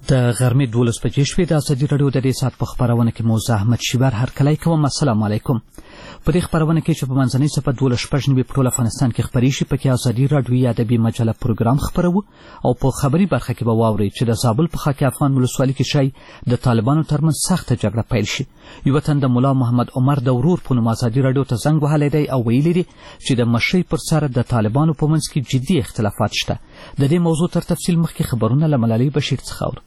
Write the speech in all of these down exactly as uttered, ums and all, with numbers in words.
د غرمې دولس بجې شوې. د ازادي راډیو د دې ساعت په خپرونه کې مو زه احمد شیبر هرکلی کوم. السلام علیکم. په دې خپرونه کې چې په منځنۍ صفحه دولس شپږ نوي په ټول افغانستان کې خپریږي، پکې ازادي راډیو ادبي مجله پروګرام خپروو او په خبري برخه کې به واورئ چې د زابل په خاک افغان ولسوالۍ کې شای د طالبانو ترمنځ سخته جګړه پیل شي. یوه تن د ملا محمد عمر د ورور په نوم ازادي راډیو ته زنګ وهلی دی او ویلي دي چې د مشرۍ پر سر د طالبانو په منځ کې جدي اختلافات شته. د دې موضوع تر تفصیل مخکې خبرونه له ملالۍ بشیر څخه اورو.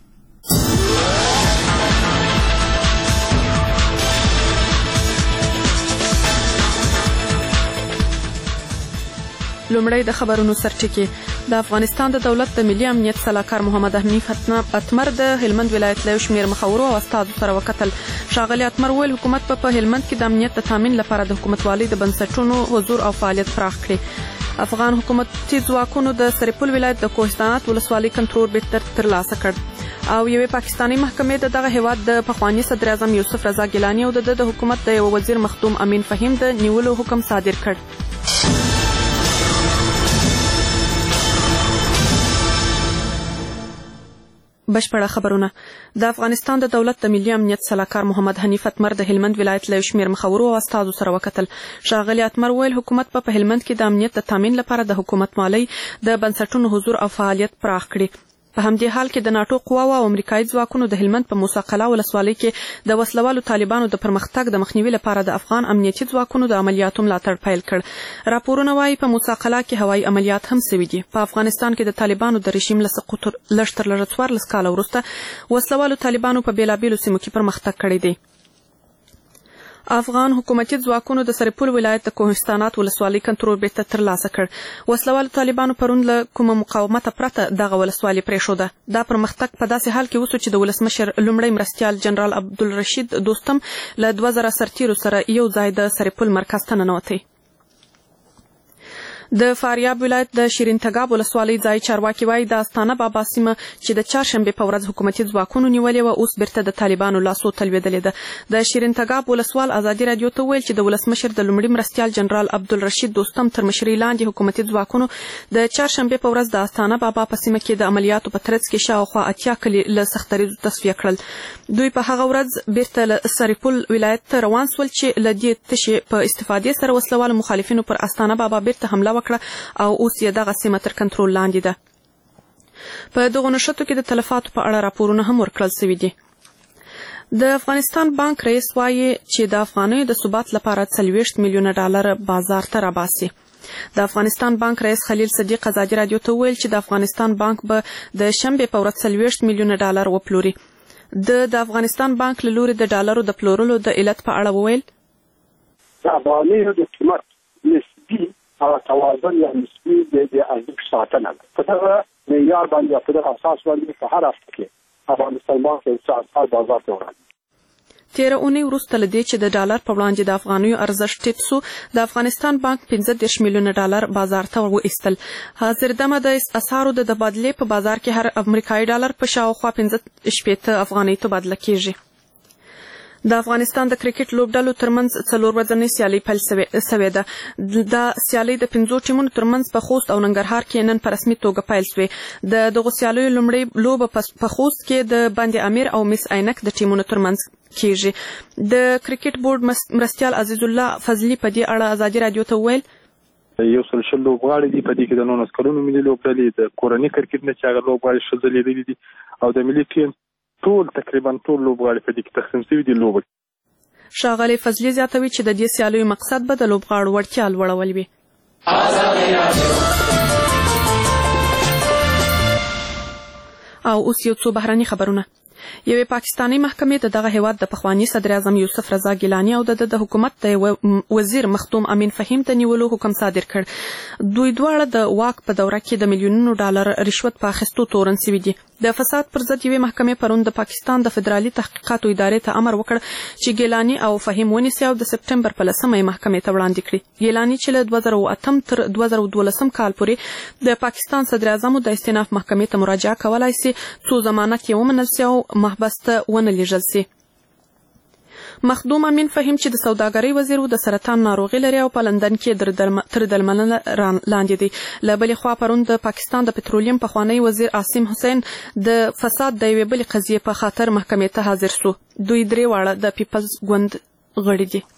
لومړی د خبرونو سرټکي. د افغانستان د دولت د ملي امنیت سلاکار محمد حنیف اتمر د هلمند ولایت له شمیر مخورو او استادو سره وکتل. ښاغلي اتمر ویل حکومت په په هلمند کې د امنیت د تامین لپاره د حکومتوالۍ د بنسټونو حضور او فعالیت پراخ کړي. افغان حکومتي ځواکونو د سرپل ولایت د کوهستانات ولسوالۍ کنټرول بیرته ترلاسه کړ او یوې پاکستاني محکمې د دغه هیواد د پخواني صدر اعظم یوسف رضا ګیلاني او د د حکومت د یو وزیر مخدوم امین فهیم د نیولو حکم صادر کړ. بشپړه خبرونه. د افغانستان د دولت د ملي امنیت سلاکار محمد حنیف اتمر د هلمند ولایت له شمیر مخورو او استادو سره وکتل. ښاغلي اتمر ویل حکومت په هلمند کې د امنیت د تامین لپاره د حکومتوالۍ د بنسټونو حضور او فعالیت پراخ کړي. په همدې حال کې د ناټو قواو او امریکایي ځواکونو د هلمند په موسی قلعه ولسوالۍ کې د وسلوالو طالبانو د پرمختګ د مخنیوي لپاره د افغان امنیتي ځواکونو د عملیاتو ملاتړ پیل کړ. راپورونه وایي په موسی قلعه کې هوایي عملیات هم سوي دي. په افغانستان کې د طالبانو د رژیم له سقوط لږ تر لږه څوارلس کاله وروسته وسلوالو طالبانو په بېلابېلو سیمو کې پرمختګ کړی دی. افغان حکومتي ځواکونو د سرپل ولایت د کوهستانات ولسوالۍ کنټرول بیرته ترلاسه کړ. وسلوالو طالبانو پرون له کومه مقاومته پرته دغه ولسوالۍ پرېښوده. دا پرمختګ په داسې حال کې وسو چې د ولسمشر لومړی مرستیال جنرال عبدالرشید دوستم له دوه زره سرتیرو سره یو ځای د سرپل مرکز ته ننوتی. د فاریاب ولایت د شیرین تګاب ولسوالۍ ځای چارواکي وایي د استانه بابا سیمه چې د چهارشنبې په ورځ حکومتي ځواکونو نیولې وه اوس بیرته د طالبانو لاسو ته لوېدلې ده. د شیرین تګاب ولسوال ازادي راډیو ته ویل چې د ولسمشر د لومړي مرستیال جنرال عبدالرشید دوستم تر مشرۍ لاندې حکومتي ځواکونو د چهارشنبې په ورځ د استانه بابا په سیمه کې د عملیاتو په ترڅ کې شاوخوا اتیا کلي له سختدریزو تصفیه کړل. دوی په هغه ورځ بیرته له سرپل ولایت ته روان سول چې له دې تشې په استفادې سره وسلوالو مخالفینو پر استانه بابا بیرته حمله وکړه او اوس یې دغه سیمه تر کنټرول لاندې ده. په دغو نښتو کې د تلفاتو په اړه راپورونه هم ورکړل سوي دي. د افغانستان بانک رئیس وایي چې د افغانیو د ثبات لپاره څلوېښت میلیونه ډالر بازار ته راباسي. د افغانستان بانک رئیس خلیل صدیق ازادي راډیو ته ویل چې د افغانستان بانک به د شنبې په ورځ څلوېښت میلیونه ډالر وپلوري. د د افغانستان بانک له لوري د ډالرو د پلورلو د علت په اړه وویل د افغانیو د قیمت نسبي او توازن یا نسبي د ارزښت ساتنه ده. په دغه معیار باندې په دغه اساس باندې په هر هفته کې افغانستان بانک یو څه اسعار بازار ته وړاندې. تیره اونۍ وروسته له دې چې د ډالر په وړاندې د افغانیو ارزښت ټیټ سو، د افغانستان بانک پنځه دېرش میلیونه ډالر بازار ته وایستل. حاضر دمه د اسعارو د تبادلې په بازار کې هر امریکایي ډالر په شاوخوا پنځه شپېته افغانۍ تبادله کیږي. د افغانستان د کرکټ لوبډلو ترمنځ څلور ورځنۍ سیالۍ پیل سوې ده. دا سیالۍ د پنځو ټیمونو ترمنځ په خوست او ننګرهار کې نن په رسمي توګه پیل سوې. د دغو سیالیو لومړۍ لوبه په خوست کې د بند امیر او مس عینک د ټیمونو ترمنځ کیږي. د کرکټ بورډ مرستیال عزیز الله فضلي په دې اړه ازادي راډیو ته وویل یو سل شل لوبغاړي دي، په دې کې د نولس کلونو ملي لوبډلې د کورني کرکټ نه چې هغه لوبغاړي ښځې لیدلي دي او د ملي ټیم ټول تقریبا ټول لوبغاړي په دې کې تقسیم شوي دي لوبه. ښاغلي فضلي زیاتوي چې د دې سیالیو مقصد به د لوبغاړو وړتیا لوړول وي. او اوس یو څو بهرني خبرونه. یوې پاکستاني محکمې د دغه هیواد د پخواني صدر اعظم یوسف رضا ګیلاني او د د حکومت د وزیر مخدوم امین فهیم ته نیولو حکم صادر کړ. دوی دواړه د واک په دوره کې د میلیونونو ډالر رشوت په اخیستو تورن سوي دي. د فساد پر ضد یوې محکمې پرون د پاکستان د فدرالي تحقیقاتو ادارې ته امر وکړ چې ګیلاني او فهیم ونیسي او د سپټمبر په لسمه یې محکمې ته وړاندې کړي. ګیلاني چې له دوه زره اتم تر دوه زره دولسم کال پورې د پاکستان صدر اعظم د استئناف محکمې ته مراجعه کولای سي څو ضمانت یې ومنل سي او محبس ته ونه لیږل سي. مخدوم امین فهیم چې د سوداګرۍ وزیر د سرطان ناروغي لري او په لندن کې تر درملنه لاندې دی. له بلې خوا پرون د پاکستان د پټرولیم پخوانی وزیر عاصم حسین د فساد د یوې بلې قضیې په خاطر محکمې ته حاضر سو. دوی درې واړه د پیپلز ګوند غړي دي.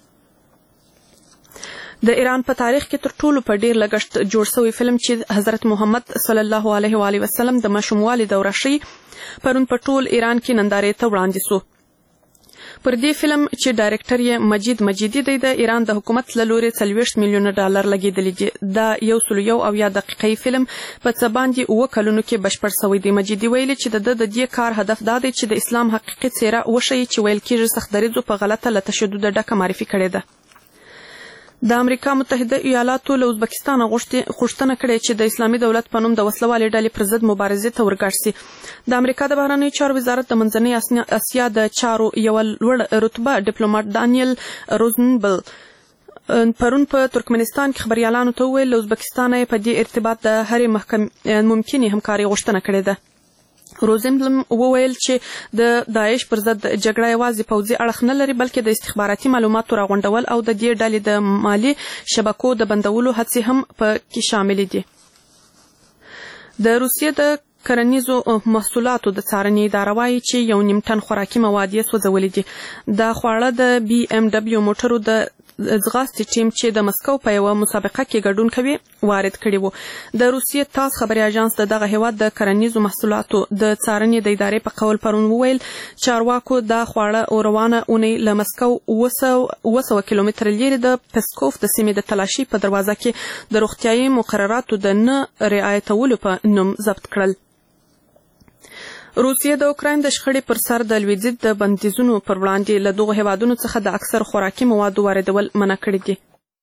د ایران په تاریخ کې تر ټولو په ډیر لګښت جوړ شوی فلم چې حضرت محمد صلی الله علیه و آله وسلم د ماشوموالي دوره شي پرون په ټول ایران کې نندارې ته وړاندې سو. پر دې فلم چې ډایرکټر یې مجید مجیدی دی د ایران د حکومت له لوري څلوېښت میلیونه ډالر لګېدلي دي. دا یو سل یو اویا دقیقې فلم په څه باندې اووه کلونو کې بشپړ شوی دی. مجیدی ویلي چې د د دې کار هدف دا دی چې د اسلام حقیقي څیره وښیي چې ویل کېږي سخت دریځو په غلطه له تشدد ډکه معرفي کړې ده. د امریکا متحده ایالاتو له ازبکستان غوښتنه کړې چې د اسلامي دولت په نوم د وسلوالې ډلې پر ضد مبارزې ته ورګډ شي. د امریکا د بهرنیو چارو وزارت د منځنۍ اسیا د چارو یو لوړ رتبه ډیپلوماټ دانیل روزنبل پرون په ترکمنستان کې خبريالانو ته وویل له ازبکستان په دې ارتباط د هرې ممکنې همکاري غوښتنه کړې ده. روزنبل وویل چې د داعش پر ضد جګړه یوازې پوځي اړخ نه لري بلکې د استخباراتي معلوماتو راغونډول او د دې ډلې د مالي شبکو د بندولو هڅې هم په کې شامل دي. د روسیې د کرنیزو محصولاتو د څارنې اداره وایي چې یو نیم ټن خوراکي مواد یې سوځولي دي. دا خواړه د بي ام ډبلیو موټرو د ځغاستې ټیم چې د مسکو په یوه مسابقه کې ګډون کوي وارد کړي وو. د روسیې تاس خبري اژانس د دغه هیواد د کرنیزو محصولاتو د څارنې د ادارې په قول پرون وویل چارواکو دا خواړه روانه اونۍ له مسکو اوه سوه کیلومتره لرې د پسکوف د سیمې د تلاشي په دروازه کې د روغتیايي مقرراتو د نه رعایتولو په نوم ضبط کړل. روسیه د اوکراین د شخړې پر سر د لویدیځ د بندیزونو پر وړاندې له دغو هیوادونو څخه د اکثر خوراکي موادو واردول منع کړي دي.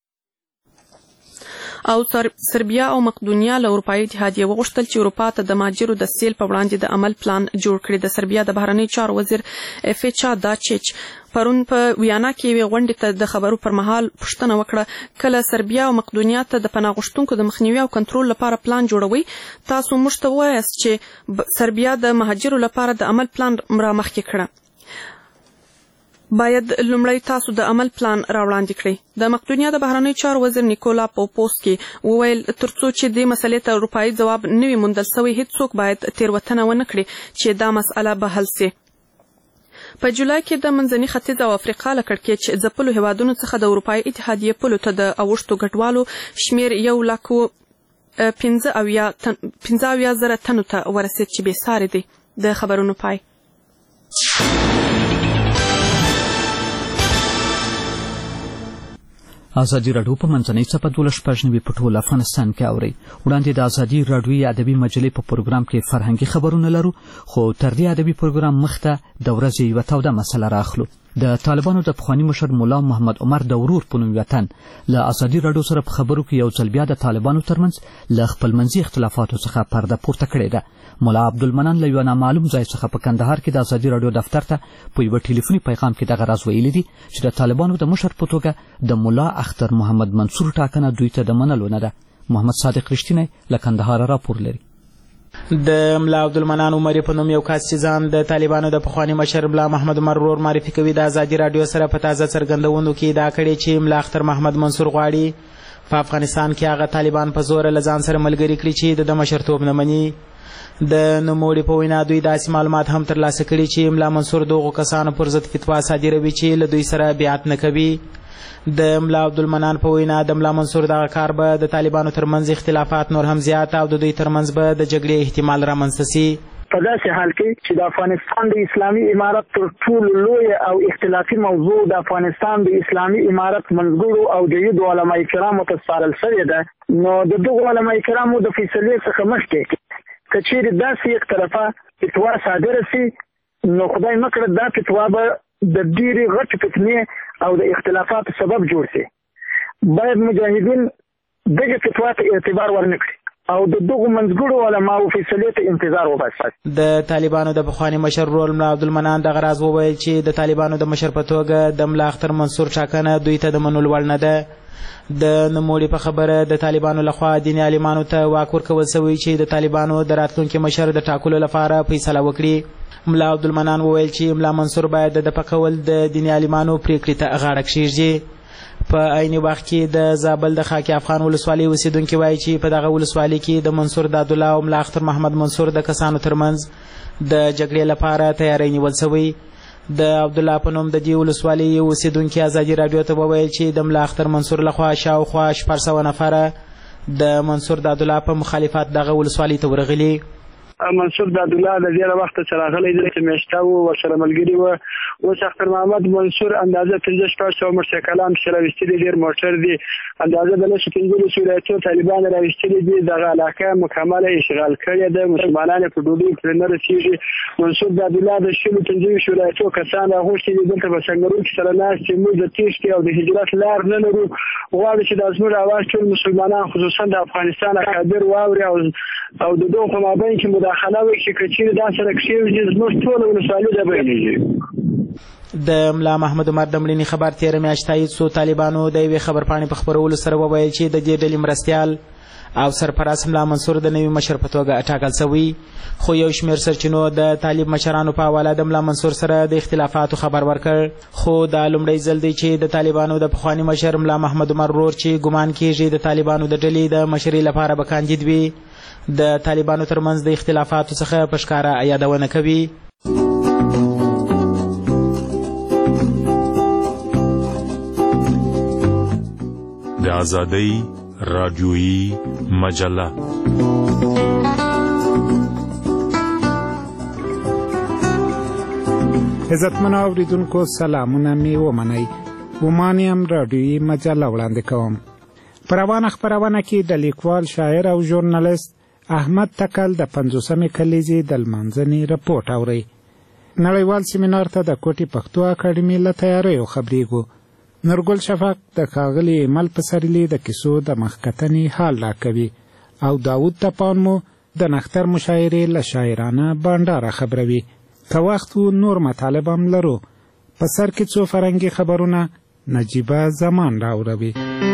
او سربیا او مقدونیا له اروپایي اتحادیې وغوښتل چې اروپا ته د مهاجرو د سیل په وړاندې د عمل پلان جوړ کړي. د سربیا د بهرنیو چارو وزیر افیچا داچیچ پرون په ویانا کې یوې غونډې ته د خبرو پر مهال پوښتنه وکړه کله سربیا او مقدونیا ته د پناه غوښتونکو د مخنیوي او کنټرول لپاره پلان جوړوي تاسو موږ ته ووایاست چې سربیا د مهاجرو لپاره د عمل پلان رامخکې کړه. باید لومړی تاسو د عمل پلان راوړاندې کړئ. د مقدونیا د بهرنیو چارو وزیر نیکولا پوپوسکي وویل ترڅو چې دې مسلې ته اروپایي ځواب نه وي موندل سوی هیڅوک باید تېروتنه ونه کړي چې دا مسئله به حل سي. په جولای کې د منځني ختیځ او افریقا له کړکېچ ځپلو هیوادونو څخه د اروپایي اتحادیې پولو ته د اوښتو ګډوالو شمېر یو لک پنځه اویا زره تنو ته ورسېد چې بېسارې دی. د خبرونو پای. ازادي راډیو په منځنۍ څپه دولس شپږ نوي په ټول افغانستان کې اورئ. وړاندې د ازادي راډیوي ادبي مجلې په پروګرام کې فرهنګي خبرونه لرو خو تر دې ادبي پروګرام مخته د ورځې یوه توده مسله راخلو. د طالبانو د پخواني مشر مولا محمد عمر د ورور په نوم وطن له ازادي راډیو سره په خبرو کې یو ځل بیا د طالبانو ترمنځ له خپلمنځي اختلافاتو څخه پرده پورته کړې ده. مولا عبدالمنان له یوه نامعلوم ځای څخه په کندهار کې د ازادي راډیو دفتر ته په یوه ټلیفوني پیغام کې دغه راز ویلي دي چې د طالبانو د مشر په توګه د مولا اختر محمد منصور ټاکنه دوی ته د منلو نه ده. محمد صادق رښتینی له کندهار راپور لري. د ملا عبدالمنان عمري په نوم یو کس چې ځان د طالبانو د پخواني مشر ملا محمد عمر ورور معرفي کوي د ازادي راډیو سره په تازه څرګندونو کې ادعا کړې چې ملا اختر محمد منصور غواړي په افغانستان کې هغه طالبان په زوره له ځان سره ملګري کړي چې د مشرتوب نه مني. د نوموړي په وینا دوی داسې معلومات هم ترلاسه کړي چې ملا منصور دغو کسانو پر ضد فتوا صادروي چې له دوی سره بیعت نه کوي. د ملا عبدالمنان په وینا د ملا منصور دغه کار به د طالبانو ترمنځ اختلافات نور هم زیات او د دوی ترمنځ به د جګړې احتمال رامنځته سي. په داسې حال کې چې د افغانستان د اسلامي امارت تر ټولو لوی او اختلافي موضوع د افغانستان د اسلامي امارت منځګړو او د یدو علما کرامو ته سپارل شوې ده نو د دغو علما کرامو د فیصلې څخه مخکې که چیرې داسې یک طرفه فتوا صادره سي نو خدای مکړه دا فتوا به د ډېرې غټې فتنې او د اختلافاتو سبب جوړ سي. باید مجاهدین دغه فتوا ته اعتبار ورنه کړي. او د دغو منځګړو علماو فیصلې ته انتظار وباسي. د طالبانو د پخواني مشر رول ملا عبدالمنان دغه راز وویل چې د طالبانو د مشر په توګه د ملا اختر منصور ټاکنه دوی ته د منلو وړ نه ده. د نوموړي په خبره د طالبانو لخوا دیني عالمانو ته واک ورکول شوی چې د طالبانو د راتلونکي مشر د ټاکلو لپاره فیصله وکړي. ملا عبدالمنان وویل چې ملا منصور باید د دفع کول د دیني عالمانو پریکړې ته غاړه کښیږدي. په عین وخت کې د زابل د خاکی افغان ولسوالۍ اوسیدونکي وایي چې په دغه ولسوالۍ کې د منصور دادالله او ملا اختر محمد منصور د کسانو ترمنځ د جګړې لپاره تیاری نیول شوی. د عبدالله په نوم د دې ولسوالۍ اوسیدونکي ازادي راډیو ته وویل چې د ملا اختر منصور لخوا شاوخوا شپږ سوه نفره د منصور دادالله په مخالفت دغه ولسوالۍ ته ورغلي. منصور دادالله د ډېره وخته چې راغلی دی چې میاشته و ورسره ملګري وه. اوس اختر محمد منصور اندازه پنځه شپږ سوه موټرسایکلان پسې راویستلي، ډېر موټر دي، اندازه د لسو پنځلسو ولایتونو طالبان راویستلي دي. دغه علاقه مکمله اشغال کړې ده، مسلمانان یې په ډوډۍ پرې نه رسېږي. منصور دادالله د شلو پنځه ولایتونو کسان راغوښتي دي، دلته په سنګرو کې سره ناست چې موږ د تېښتې او د هجرت لار نه لرو، غواړو چې دا زموږ اواز ټول مسلمانان خصوصا د افغانستان اکابر واوري او او د دغو په مابین کې مداخله وکړي چې که چېرې دا سره کښېږدي زموږ ټوله ولسوالي ته بیانېږي. د ملا محمد عمر د مړینې خبر تېره میاشت تایید سو. طالبانو د یوې خبرپاڼې په خپرولو سره وویل چې د دې ډلې مرستیال او سرپرست ملا منصور د نوي مشر په توګه ټاکل شوی. خو یو شمېر سرچینو د طالب مشرانو په حواله د ملا منصور سره د اختلافاتو خبر ورکړ. خو دا لومړی ځل دی چې د طالبانو د پخواني مشر ملا محمد عمر ورور چې ګمان کېږي د طالبانو د ډلې د مشرۍ لپاره به کاندید وي د طالبانو ترمنځ د اختلافاتو څخه په ښکاره یادونه کوي. د آزادۍ راډیویي مجله عزتمنو اوریدونکو سلامونه مې ومنئ. ومان یم راډیویي مجله وړاندې کوم. په روانه خپرونه کې د لیکوال، شاعر او ژورنالیست احمد تکل د پنځوسمې کلیزې د لمانځنې رپورټ اورئ. نړیوال سیمینار ته د کوټې پښتو اکاډمي له تیاریو خبرېږو. نورګل شفق د ښاغلي ایمل پسرلي د کیسو د مخکتنې حال راکوي او داود تپان مو د نختر مشاعرې له شاعرانه بانډاره خبروي. که وخت و نور مطالب هم لرو. په سر کې څو فرنګي خبرونه نجیبه زمان راوروي.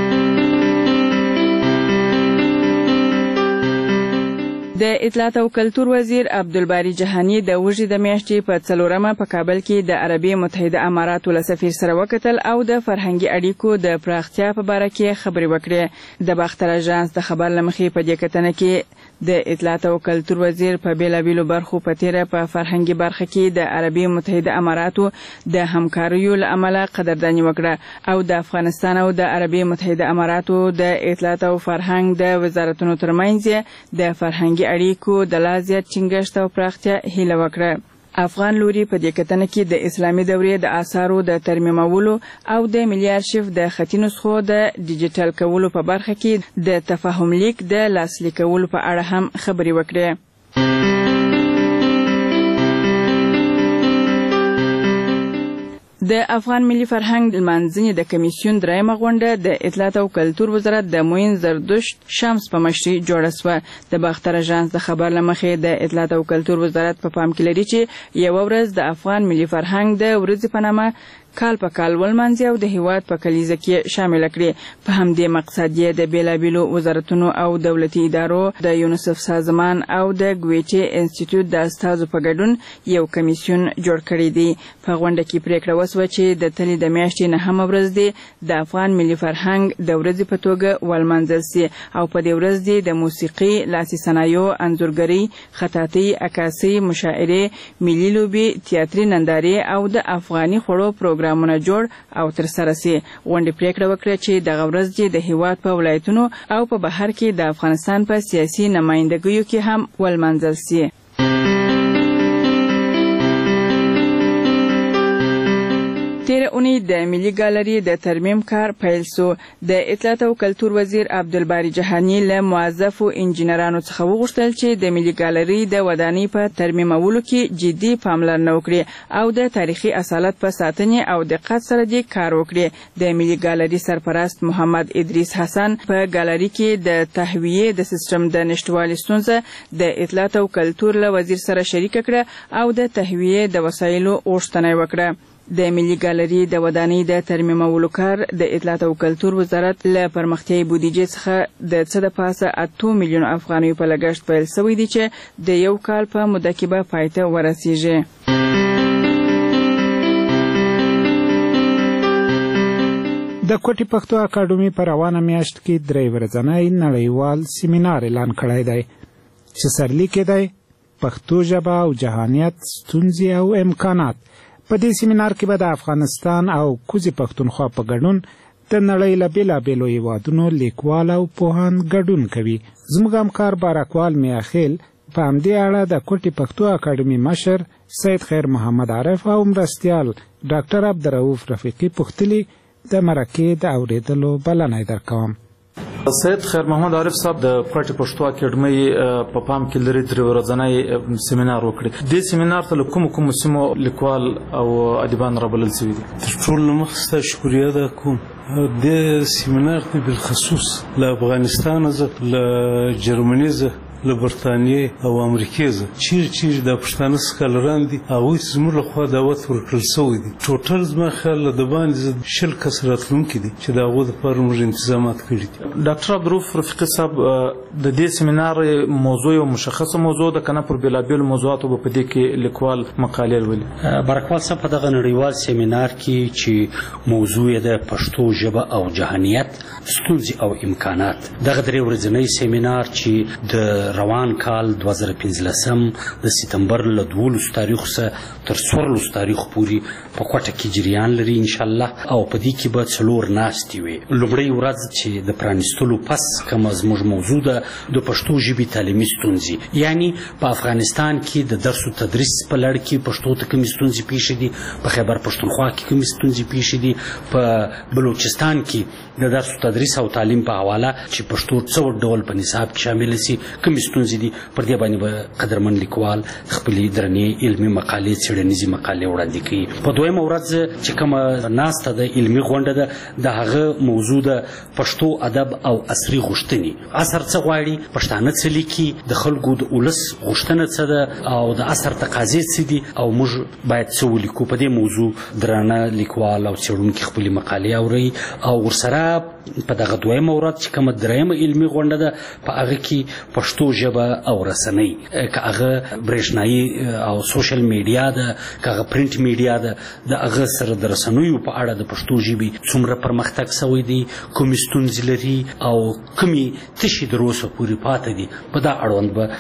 د اطلاعات او کلتور وزیر عبدالباری جهانی د وژې د میاشتې په څلورمه په کابل کې د عربي متحده اماراتو له سفیر سره وکتل او د فرهنګي اړیکو د پراختیا په باره کې خبرې وکړې. د باختر اژانس د خبر له مخې په دې کتنه کې د اطلاعات او کلتور وزیر په بیلابیلو برخو په تیره په فرهنګي برخه کې د عربي متحده اماراتو د همکاریو له امله قدرداني وکړه او د افغانستان او د عربي متحده اماراتو د اطلاعات او فرهنګ د وزارتونو ترمنځ د فرهنګي اړیکو د لا زیات ټینګښت او پراختیا هیله وکړه. افغان لوري په دې کتنه کې د اسلامي دورې د آثارو د ترمیمولو او د ملي ارشیف د خطي نسخو د ډیجیټل کولو په برخه کې د تفاهم لیک د لاسلیک کولو په اړه هم خبرې وکړې. د افغان ملي فرهنګ لمانځنې د کمیسیون درېیمه غونډه د اطلاعات او کلتور وزارت د موین زردشت شمس په مشرۍ جوړه سوه. د باختر اژانس د خبر له مخې د اطلاعات او کلتور وزارت په پام کې لري چې یوه ورځ د افغان ملي فرهنګ د ورځې په نامه کال په کال ولمانځي او د هیواد په کلیزه کې شامل کړي. په همدې مقصد یې د بیلابیلو وزارتونو او دولتي ادارو د یونیسف سازمان او د ګویټي انسټیټیوټ د استازو په ګډون یو کمیسیون جوړ کړی دی. په غونډه کې پریکړه وسوه چې د تلې د میاشتې نهمه ورځ دی د افغان ملي فرهنګ د ورځې په توګه ولمانځل سي او په دې ورځ دی د موسیقي، لاسي صنایعو، انځورګرۍ، خطاطۍ، عکاسۍ، مشاعرې، ملي لوبې، تیاتري نندارې او د افغاني خوړو پروګرامونه جوړ او ترسره سي. غونډې پریکړه وکړه چې دغه ورځ دی د هیواد په ولایتونو او په بهر کې د افغانستان په سیاسي نمایندګیو کې هم ولمانځل سي. تیر اونۍ د ملي ګالري د ترمیم کار پیل سو. د اطلاعات او کلتور وزیر عبدالباری جهانی له موظفو انجینرانو څخه وغوښتل چې د ملي ګالري د ودانۍ په ترمیمولو کې جدي پاملرنه وکړي او د تاریخي اصالت په ساتنې او دقت سره دې کار وکړي. د ملي ګالري سرپرست محمد ادریس حسن په ګالري کې د تهویې د سیستم د نشټوالي ستونزه د اطلاعات او کلتور له وزیر سره شریک کړه او د تهویې د وسایلو غوښتنه وکړه. د ملي ګالري د ودانۍ د ترمیمولو کار د اطلاعات او کلتور وزارت له پرمختیایي بودیجې څخه د څه د پاسه اته میلیون افغانیو په لګښت پیل شوی دی چې د یو کال په موده کې به پای ته ورسیږي. د کوټي پښتو اکاډمي په روانه میاشت کې درې ورځنی نړیوال سیمینار اعلان کړی دی چې سرلیک یې دی پښتو ژبه او جهانیت ستونزې او امکانات. په دې سیمینار کې به د افغانستان او کوزي پښتونخوا په ګډون د نړۍ له بېلابېلو هېوادونو لیکوال او پوهان ګډون کوي. زموږ همکار بارکوال میاخیل په همدې اړه د کوټي پښتو اکاډمي مشر سید خیر محمد عارف او مرستیال ډاکټر عبدالرؤف رفیقي پوښتلي د مرکې د اورېدلو بلنه یې درکوم. سید خیر محمد عارف صاحب د کوټي پښتو اکاډمي په پام کې لري درې ورځنی سیمینار وکړي. دې سیمینار ته له کومو کومو سیمو لیکوال او ادیبان رابلل شوي دي؟ تر ټولو مخکې ستا شکریه ادا کوم. دې سیمینار ته بالخصوص له افغانستان څخه له جرمني څخه له برطانیې او امریکې څخه چیرې چیرې د پښتانه سکالران دي هغوی ته زموږ لخوا دعوت ورکړل شوی دی. ټوټل زما خیال له د باندې شل کس راتلونکي دي چې د هغو دپاره موږ انتظامات کړي دي. ډاکټر عبدالرؤف رفیقي صاحب د دې سیمینار موضوع یو مشخصه موضوع ده که نه پر بېلابېلو موضوعاتو به په دې کې لیکوال مقالې لولي؟ بارکوال صاحب په دغه نړیوال سیمینار کې چې موضوع یې د پښتو ژبه او جهانیت ستونزې او امکانات، دغه درې ورځنی سیمینار چې د روان کال دوه زره پنځلسم د سپتمبر له دولسو تاریخو څخه تر څوارلسو تاریخو پورې په کوټه کې جریان لري انشاءالله. او په دې کې به څلور ناستې وي. لومړۍ ورځ چې د پرانیستلو پس کومه زموږ موضوع ده د پښتو ژبې تعلیمي ستونزې، یعنی په افغانستان کې د درس و تدریس په لړ کې پښتو ته کومې ستونزې پیښې دي، په خیبر پښتونخوا کې کومې ستونزې پیښې دي، په بلوچستان کې د درس و تدریس او تعلیم په حواله چې پښتو څه ډول په نصاب کې شامل شي کومې ستونزې دي. پر دې باندې به قدرمن لیکوال خپلې درنې علمي مقالې څېړنیزې مقالې وړاندې کوي. په دویمه ورځ چې کومه ناسته ده علمي غونډه ده د هغه موضوع ده پښتو ادب او عصري غوښتنې. عصر څه غواړي، پښتانه څه لیکي، د خلکو د ولس غوښتنه څه ده او د عصر تقاضې څه دي او موږ باید څه ولیکو. په دې موضوع درانه لیکوال او څېړونکي خپلې مقالې اوري او ورسره په دغه دویمه ورځ چې کومه درېیمه علمي غونډه ده په هغه کې پښتو ژبه او رسنۍ، که هغه برېښنایي او سوشل میډیا ده که هغه پرنټ میډیا ده، د هغه سره د رسنیو په اړه د پښتو ژبې څومره پرمختګ شوی دی، کومې ستونزې لري او کومې تشې تر اوسه پورې پاتې دي. په دا اړوند به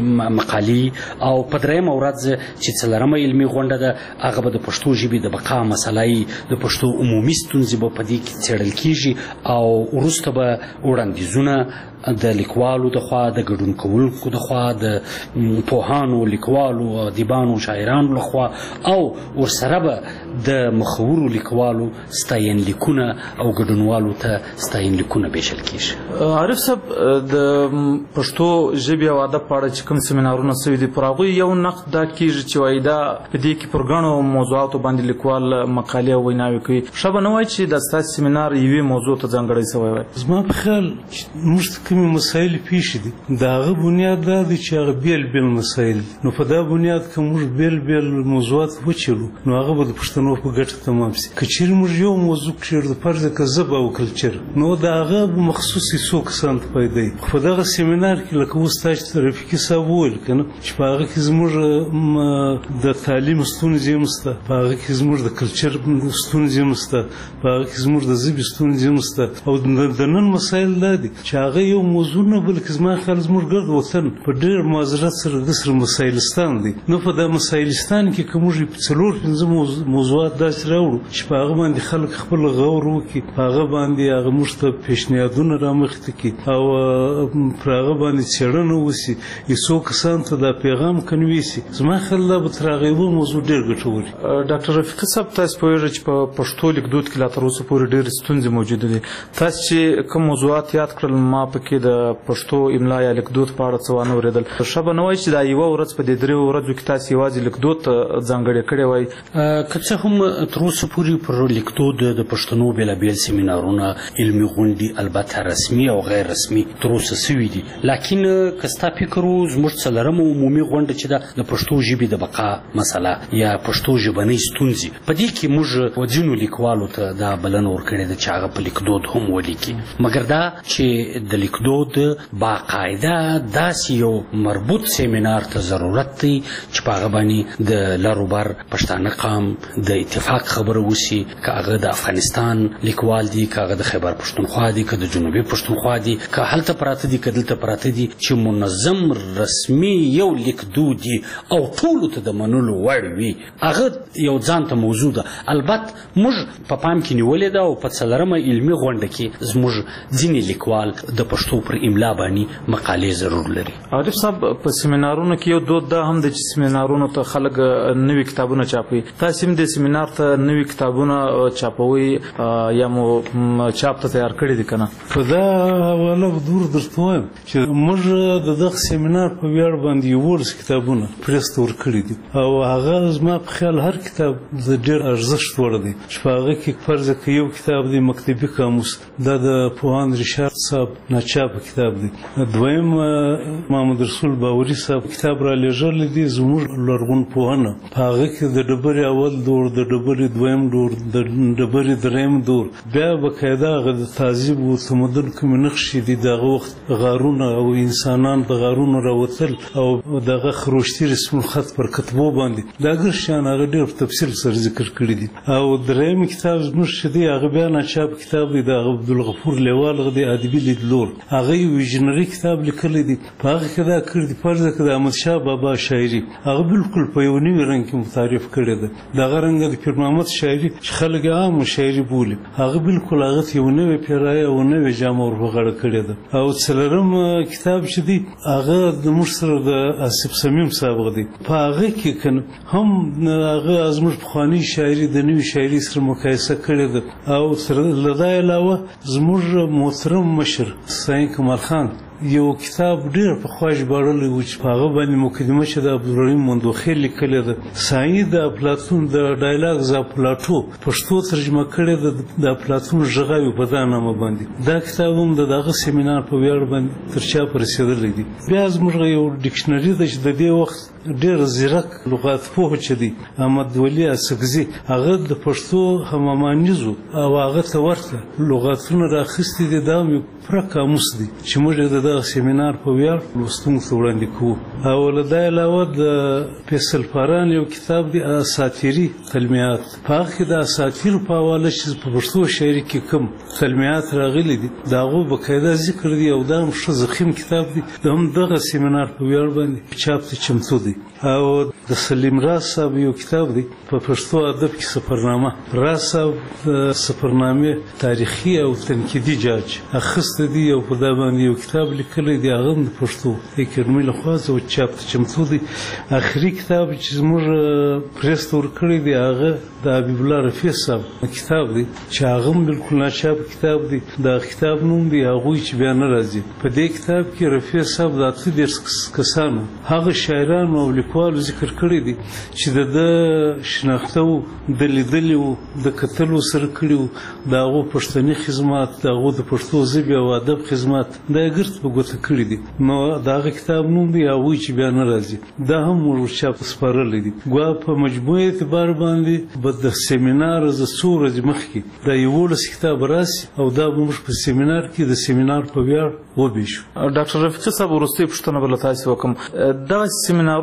مقالې او په درېیمه ورځ چې څلورمه علمي غونډه ده هغه به د پښتو ژبې د بقا مسله، د پښتو عمومي ستونزې به په دې کې څېړل کېږي او وروسته به وړاندیزونه د لیکوالو د خوا، د ګډون کوونکو د خوا، د پوهانو، لیکوالو، ادیبانو، شاعرانو له خوا او ورسره به د مخورو لیکوالو ستاینلیکونه او ګډونوالو ته ستاینلیکونه ویشل کېږي. عارف صاحب د پښتو ژبې او ادب په اړه چې کوم سیمینارونه شوي دي پر هغوی یو نقد دا کېږي چې وایي دا په دې کې پر ګڼو موضوعاتو باندې لیکوال مقالې او ویناوې کوي. ښه به نه وایي چې دا ستاسې سیمینار یوې موضوع ته ځانګړی شوی وای؟ زما په خیال موږ ته کومې مسایل پیښې دي د هغه بنیاد دا دی چې هغه بیل بیل مسایل دي. نو په دا بنیاد که موږ بیل بیل موضوعات وچلو نو هغه به د پښتنو په ګټه تمام شي. که چیرې موږ یو موضوع کښېږدو د فرض که ژبه او کلچر نو د هغه به مخصوص څو کسانو ته پیدا وي. خو په دغه سیمینار کې لکه اوس تاسو ته رفیقي صاحب وویل که نه چې په هغه کې زموږ د تعلیم ستونزې هم شته، په هغه کې زموږ د کلچر ستونزې هم شته، په هغه کې زموږ د ژبې ستونزې هم شته. او د نن مسایل دا دي چې هغه یو یو موضوع نه بلکې زما خیال زموږ ګرد وطن په ډېر معذرت سره د سره مسایلستان دی. نو په دا مسایلستان کې که موږ په څلور پنځه موضوعات داسې راوړو چې په هغه باندې خلک خپل غور وکړي، په هغه باندې هغه موږ ته پیشنهادونه رامخته کړي او پر هغه باندې څېړنه وشي، یو څو کسانو ته دا پیغام کنوي شي، زما خیال دا به تر هغه یوه موضوع ډېر ګټور وي. ډاکټر رفیق صاحب، تاسو پوهېږئ چې په پښتو لیکدود کې لا تر اوسه پورې ډېرې ستونزې موجودې دي. تاسو چې کوم موضوعات یاد کړل، ما پکې د پښتو املا یا لیکدود په اړه څه وانه اورېدل. ښه به نه وای چې دا یوه ورځ په دې درېو ورځو کې تاسو یوازې لیکدود ته ځانګړې کړې وای؟ که څه هم تر اوسه پورې پر لیکدود د پښتنو بېلابېل سیمینارونه، علمي غونډې، البته رسمي او غیر رسمي تر اوسه سوي دي. لکن که ستا فکر و زموږ څلرمه عمومي غونډه چې ده د پښتو ژبې د بقا مسله یا پښتو ژبنۍ ستونزې، په دې کې موږ ځینو لیکوالو ته دا بلنه ورکړې ده چې هغه په لیکدود هم ولیکي. مګر دا چې د لیکدود باقاعده داسې یو مربوط سیمینار ته ضرورت دی چې په هغه باندې د لروبر پښتانه قام د اتفاق خبره وشي، که هغه د افغانستان لیکوال دي، که هغه د خیبر پښتونخوا دي، که د جنوبي پښتونخوا دي، که هلته پراته دي، که دلته پراته دي، چې منظم رسمي یو لیکدود دي او ټولو ته د منلو وړ وي، هغه یو ځان ته موضوع ده. البته موږ په پام کې نیولې ده او په څلرمه علمي غونډه کې زموږ ځینې لیکوال د پښتو پر املا باندې مقالې ضرور لري. عارف صاحب، په سیمینارونو کې یو دود دا هم دی چې سیمینارونو ته خلک نوي کتابونه چاپوي. تاسو هم د سیمینار ته نوي کتابونه چاپوي یا مو چاپ ته تیار کړي دي که نه؟ په دا حواله به دور درته وایم چې موږ د دغه سیمینار په ویاړ باندې یوولس کتابونه پریس ته ورکړي دي او هغه زما په خیال هر کتاب د ډېر ارزښت وړ دی چې په هغه کې فرضه که یو کتاب دی مکتبي قاموس، دا د پوهاند ریشارد صاحب ناچاپه کتاب دی. دویم محمد رسول باوري صاحب کتاب را لېږلی دی زموږ لرغونپوهنه، په هغه کې د ډبرې اول دور، د ډبرې دویم دور، د ډبرې دریم دور، بیا بقاعده هغه د تهذیب و تمدن کومې نښې دي، د هغه وخت غارونه او انسانان د غارونو راوتل او دغه خروشتي رسم الخط پر کتبو باندې دا ګر شیان هغه ډېر په تفصیل سره ذکر کړي دي. او دریم کتاب زموږ چې دی هغه بیا ناچاپ کتاب دی د عبدالغفور لیوال د ادبي لیدلور، هغه یو ویژنري کتاب لیکلی دی، په هغه کې دا کړي دي فرض که د احمدشاه بابا شاعري هغه بالکل په یو نوي رنګ کې متعارف کړې ده. دغه رنګه د پیر محمد شاعري چې خلک عام شاعري بولي، هغه بالکل هغه یو نوې پیرایه او نوې جامه ور په غاړه کړې ده. او څلورم کتاب چې دی هغه د موږ سره د آصف صمیم صاحب دی، په هغه کې کنه هم هغه زموږ پخواني شاعري د نوي شاعري سره مقایسه کړې ده. او له دا علاوه زموږ محترم مشر سعید کمال خان یو کتاب ډېر پخوا ژباړلی و چې په هغه باندې مقدمه چې د عبدالرحیم مندوخیل لیکلې ده. سعید د افلاطون د ډایلاګ ز افلاطو پښتو ترجمه کړې ده د افلاطون ژغاوي په دا نامه باندې. دا کتاب هم د دغه سیمینار په ویاړ باندې تر چاپ رسېدلی دی. بیا زموږ یو ډکشنري ده چې د دې وخت ډېر زیرک لغات پوه چې دی احمد ولی اسکزي، هغه د پښتو همامانیزو او هغه ته ورته لغاتونه راخیستي دي. دا یو پوره قاموس دی چې موږ د دغه سیمینار په ویاړ لوستونکو ته وړاندې کوو. او له دا علاوه د فیصل فاران یو کتاب دی اساطیري تلمیات، په هغه کې د اساطیرو په حواله چې په پښتو شاعري کې کوم تلمیات راغلي دي د هغو بقاعده ذکر دی او دا هم ښه ضخیم کتاب دی. د هم دغه سیمینار په ویاړ باندې چاپ ته چمتو دی. او د سلیم راز صاحب یو کتاب دی په پښتو ادب کې سفرنامه، راز صاحب د سفرنامې تاریخي او تنقیدي جاج اخیسته دی او په دا باندې یو کتاب لیکلی دی، هغه هم د پښتو د کرمۍ لخوا او چاپ ته چمتو دی. آخري کتاب چې زموږ پریس ته ورکړی دی هغه د حبیب الله رفیع صاحب کتاب دی چې هغه هم بالکل ناچاپ کتاب دی. دا کتاب نوم دی هغوی چې بیا نه راځي. په دې کتاب کې رفیع صاحب د اته دېرش کسانو هغه شاعرانو او لیکوالو ذکر کړی دی چې د ده شناخته وو، د لیدلي وو، د کتلو سره کړي وو، د هغو پښتني خدمات، د هغو د پښتو ژبې او ادب خدمات دا یې ګرد په ګوته کړي دي. نو د هغه کتاب نوم دی هغوی چې بیا نه راځي. دا هم ور چاپ سپارلی دی. ګوا په مجموعي اعتبار باندې به د سیمینار زه څو ورځې مخکې دا یولس کتاب راسي او دا به موږ په سیمینار کې د سیمینار په ویاړ وبېشو. ډاکټر رفیق صاحب، وروستۍ پوښتنه به له تاسې وکړم. دغه سیمینارونه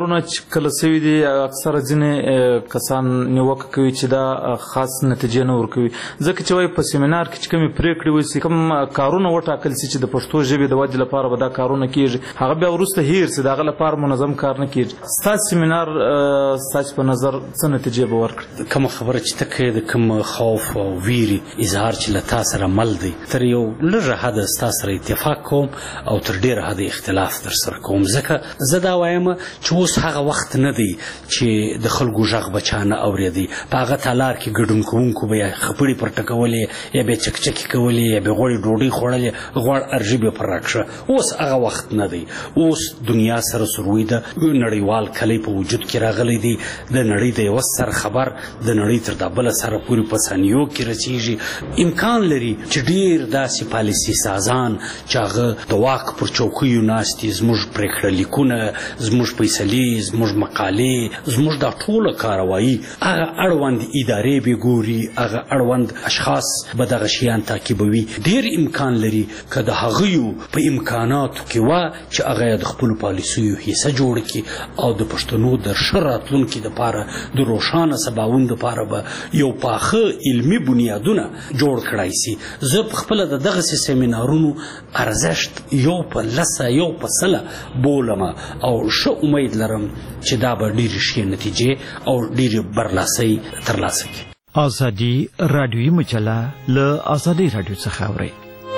کارونه چې کله سوي دي اکثره ځینې کسان نیوکه کوي چې دا خاص نتیجې نه ورکوي ځکه چې وایي په سیمینار کې چې کومې پرېکړې وشي کوم کارونه وټاکل شي چې د پښتو ژبې د ودې لپاره به دا کارونه کېږي هغه بیا وروسته هیر شي د هغه لپاره منظم کار نه کېږي ستاسو سیمینار ستاسو په نظر څه نتیجې به ورکړي کومه خبره چې ته کوې د کوم خوف او ویرې اظهار چې له تا سره مل دی تر یو لږه حده ستا سره اتفاق کوم او تر ډېره حده اختلاف در سره کوم ځکه زه دا وایم چې اوس هغه وخت نه دی چې د خلکو غږ به چا نه اورېدی په هغه تالار کې ګډون کوونکو به یا خپړې پرټه کولې یا به چکچکې کولې یا به غوړې ډوډۍ خوړلې غوړ ارژي به پر راکشه اوس هغه وخت نه دی اوس دنیا سره سروي ده نړیوال کلی په وجود کې راغلی دی د نړۍ د یوه سر خبر د نړۍ تر دا بله سره پورې په ثانیو کې رسیږي امکان لري چې ډېر داسې پالیسي سازان چې هغه د واک پر چوکیو ناست دي زموږ پرېکړه لیکونه زموږ فیصلې زموږ مقالې زموږ دا ټوله کاروایي هغه اړوند ادارې به ګوري هغه اړوند اشخاص به دغه شیان تعقیبوي ډېر امکان لري که د هغویو په امکاناتو کې وه چې هغه د خپلو پالیسیو حصه جوړ کړي او د پښتنو د ښه راتلونکي دپاره د روښانه سباوون دپاره به یو پاخه علمي بنیادونه جوړ کړی سي زه پخپله د دغسې سیمینارونو ارزښت یو په لسه یو په سله بولم او ښه امید لرم چې دا به ډېرې ښې نتیجې او ډېرې برلاسۍ ترلاسه کړي. ازادي راډیویي مجله له ازادي راډیو څخه اورئ.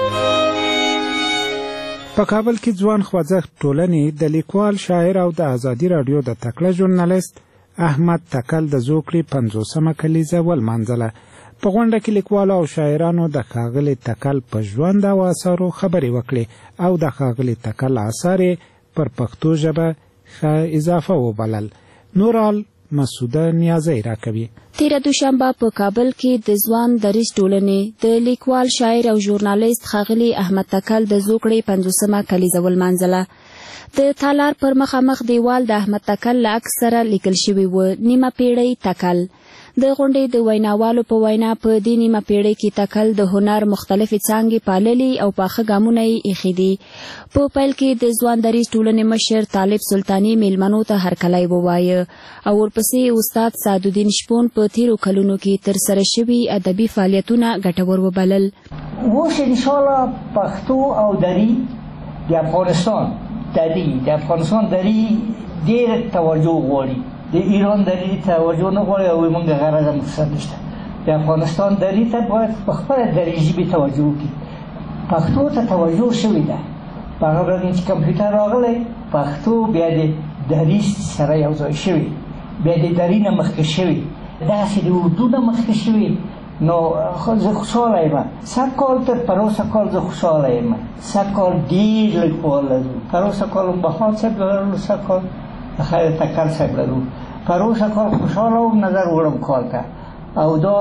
په کابل کې ځوان خوځښت ټولنې د لیکوال شاعر او د ازادي راډیو د تکړه ژورنالیست احمد تکل د زوکړې پنځوسمه کلیزه ولمانځله. په غونډه کې لیکوالو او شاعرانو د ښاغلي تکل په ژوند او اثارو خبرې وکړې او د ښاغلي تکل اثار پر پښتو ژبه ښه اضافه وبلل. نورال مسوده نیازی راکوي. تیره دوشنبه په کابل کې د ځوان دریځ ټولنې د لیکوال شاعر او ژورنالیست ښاغلي احمد تکل د زوکړې پنځوسمه کلیزه ولمانځله. د تالار پر مخامخ دیوال د احمد تکل له عکس سره لیکل شوي و نیمه پیړۍ تکل. د غونډې د ویناوالو په وینا په دې نیمه پیړۍ کې تکل د هنر مختلفې څانګې پاللي او پاخه ګامونه یې ایښي دي. په پیل کې د ځوان دریځ ټولنې مشر طالب سلطاني میلمنو ته هرکلی ووایه او ورپسې استاد سعدالدین شپون په تیرو کلونو کې ترسره شوي ادبي فعالیتونه ګټور وبلل. اوس انشاءالله پښتو او دري د افغانستان دري د افغانستان دري ډېر توجه غواړي. د ایران دری توجه نه غواړي او موږ غرض هم څه نشته. د افغانستان دری ته باید په خپله دري ژبې توجه وکړي. پښتو ته توجه شوې ده. په هغه ورځ چې کمپیوټر راغلی پښتو بیا د دري سره یو ځای شوې بیا د دري نه مخکې شوې داسې د اردو نه مخکې شوې. نو زه خوشحاله یم. سږ کال تر پروسه کال زه خوشحاله یم. سږ کال ډېر لیکوال لرو. پروسه کال بهار صاحب لرو سږ کال خیر تکل صاحب لرو. پروسه کال خوشحاله و نظر وړم کال ته او دا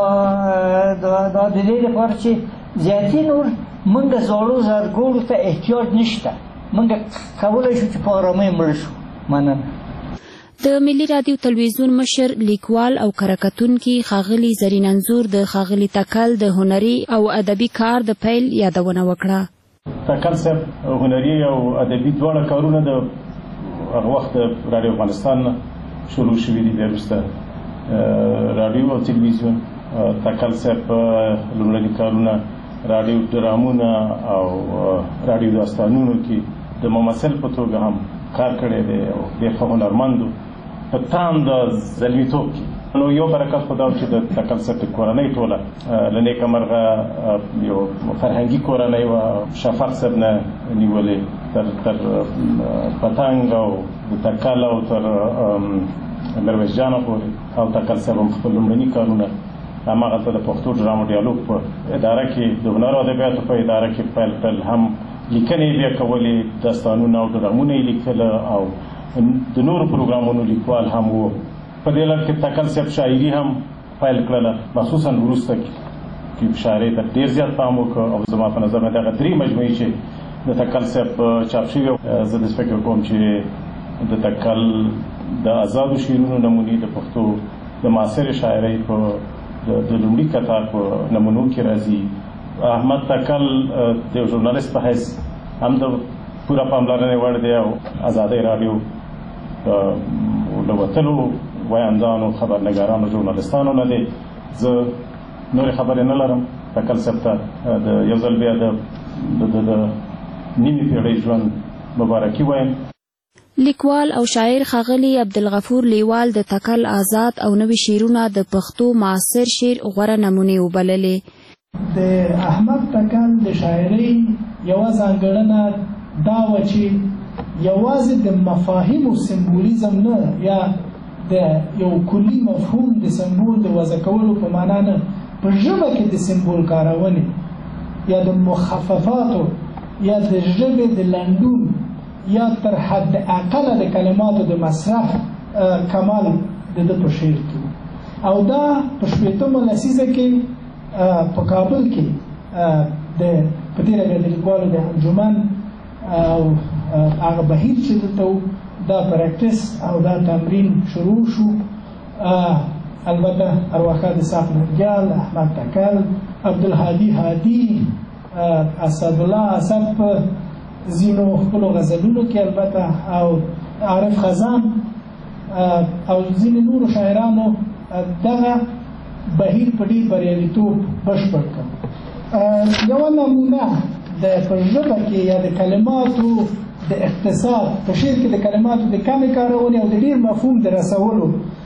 دا د دې لپاره چې زیاتې نور موږ زاړو زرګورو ته احتیاج نشته. موږ کولی شو چې په ارامۍ مړ شو. مننه. د ملي رادیو تلویزیون مشر لیکوال او کره ښاغلي زرین انځور د ښاغلي تکل د هنري او ادبي کار د پیل یادونه وکړه. تکل صاحب هنري او ادبي دواړه کارونه د هغه وخت رادیو افغانستان شروع شوي دي. بیا وروسته رادیو او تلویزیون. تکل صاحب لومړني کارونه رادیو ډرامونه او رادیو داستانونو کې د ممثل په توګه هم کار کړی دی او ډېر ښه هنرمند و په تام د زلمیتوب کې. نو یو برکت خو دا و چې د تکل صاحب د کورنۍ ټوله له نیکه مرغه یو فرهنګي کورنۍ وه. شفق صاحب نه نیولې تر تر پتنګ او د تکل او تر میرویس جانه پورې او تکل صاحب هم خپل لومړني کارونه هماغلته د پښتو ډرامو ډیالوګ په اداره کې د هنرو ادبیاتو په اداره کې پیل پیل هم لیکنې بیا کولې داستانونه او ډرامونه یې لیکله او د نورو پروګرامونو لیکوال هم و. په دې لړ کې تکل صاحب شاعري هم پیل کړله خصوصا وروسته کې شاعرۍ ته ډېر زیات پام وکړ او زما په نظر باندې هغه درې مجموعې چې د تکل صاحب چاپ شوي زه داسې فکر کوم چې د تکل د آزادو شعرونو نمونې د پښتو د معاصرې شاعرۍ په د لومړي کتار په نمونو کې راځي. احمد تکل د یو ژورنالیست په حیث هم د پوره پاملرنې وړ دی او ازادۍ راډیو له وتلو ویاندانو خبرنګارانو ژورنالستانو نه دی. زه نورې خبرې نه لرم. تکل صاحب ته د یو ځل بیا د نیمې پیړۍ ژوند مبارکي وایم. لیکوال او شاعر ښاغلی عبدالغفور لیوال د تکل آزاد او نوي شعرونه د پښتو معاصر شعر غوره نمونې وبللې. د احمد تکل د شاعرۍ یوه ځانګړنه دا وه چې یوازې د مفاهیمو سمبولیزم نه یا د یو کلي مفهوم د سمبول د وضع کولو په معنا نه، په ژبه کې د سمبول کارونې یا د مخففاتو یا د ژبې د لنډون یا تر حد اقله د کلماتو د مصرف کمال د ده په شعر کې او دا په شپېتمه لسیزه کې په کابل کې د په تېره بیا د لیکوالو د انجمن او هغه بهیر چې دلته و دا پریکټس او دا تمرین شروع شو. البته ارواښاد اسحاق ننګیال، احمد تکل، عبدالهادي هادي، اسدالله اسد په ځینو خپلو غزلونو کې البته او عارف خزان او ځینې نورو شاعرانو دغه بهیر په ډېر بریالیتوب بشپړ کړ. یوه نمونه د په ژبه کې یا د کلماتو د اختصار په شعر کې د کلماتو د کمې کارونې او د ډېر مفهوم د رسولو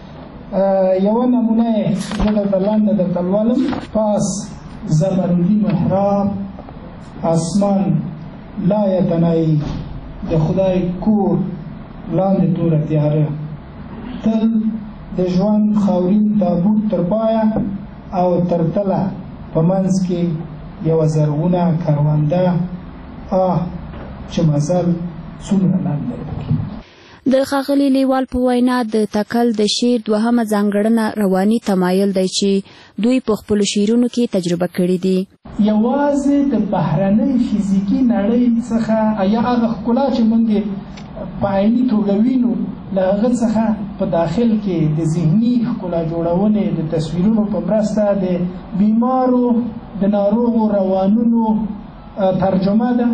یوه نمونه یې زه درته لنډه درته لولم. پاس زمرودي محراب، اسمان لایتنایي، د خدای کور لاندې توره تیاره، تل د ژوند خاورین تابوت تر پایه او تر تله په منځ کې یوه زرغونه کرونده، آه چې مزل څومره لنډ دی. د ښاغلي لیوال په وینا د تکل د شعر دوهمه ځانګړنه رواني تمایل دی چې دوی په خپلو شعرونو کې تجربه کړي دي. یوازې د بهرنۍ فزیکي نړۍ څخه یا هغه ښکلا چې موږ په عیني توګه وینو له هغه څخه په داخل کې د ذهني ښکلا جوړونې د تصویرونو په مرسته د بیمارو د ناروغو روانونو ترجمه ده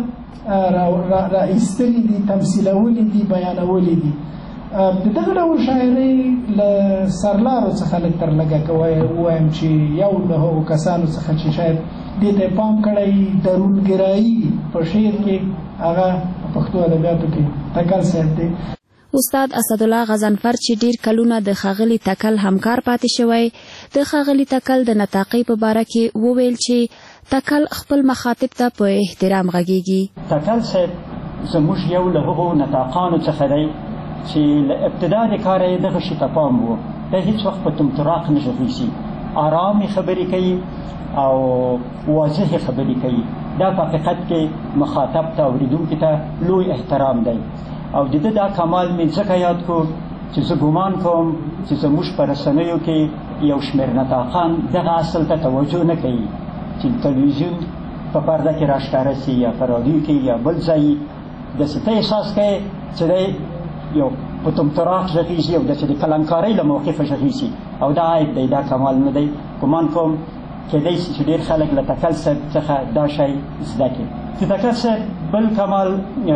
را ایستلي دي، تمثیلولي دي، بیانولي دي. د دغه ډول شاعرۍ له سرلارو څخه لږ تر لږه که ووایم چې یو د هغو کسانو څخه چې شاید دې ته یې پام کړی درونګرایي په شعر کې هغه په پښتو ادبیاتو کې تکل صاحب دی. استاد اسدالله غضنفر چې ډیر کلونه د ښاغلي تکل همکار پاتې شوی، د ښاغلي تکل د نطاقۍ په باره کې وویل چې تکل خپل مخاطب ته په احترام غږیږي. تکل صاحب زموږ یو له هغو نطاقانو څخه دی چې له ابتدا د کاره یې دغه شي ته پام و. دی هېڅ وخت په تمتراق نه غږېږي، ارامې خبرې کوي او واضحې خبرې کوي. دا په حقیقت کې مخاطب ته اورېدونکي ته لوی احترام دی او د ده دا کمال مې ځکه یاد کو چې زه ګمان کوم چې زموږ په رسنیو کې یو شمېر نطاقان دغه اصل ته توجه نه کوي چې تلویزیون په پرده کې راښکاره سي یا په راډیو کې یا بل ځای داسې ته احساس کوي چې دی یو په تمتراق غږېږي او داسې د کلنکارۍ له موقفه غږېږي او دا عیب دی، دا کمال نه دی. ګمان کوم کېدی شي چې ډېر خلک له تکل صاحب څخه دا شی زده کړي. د تکل صاحب بل کمال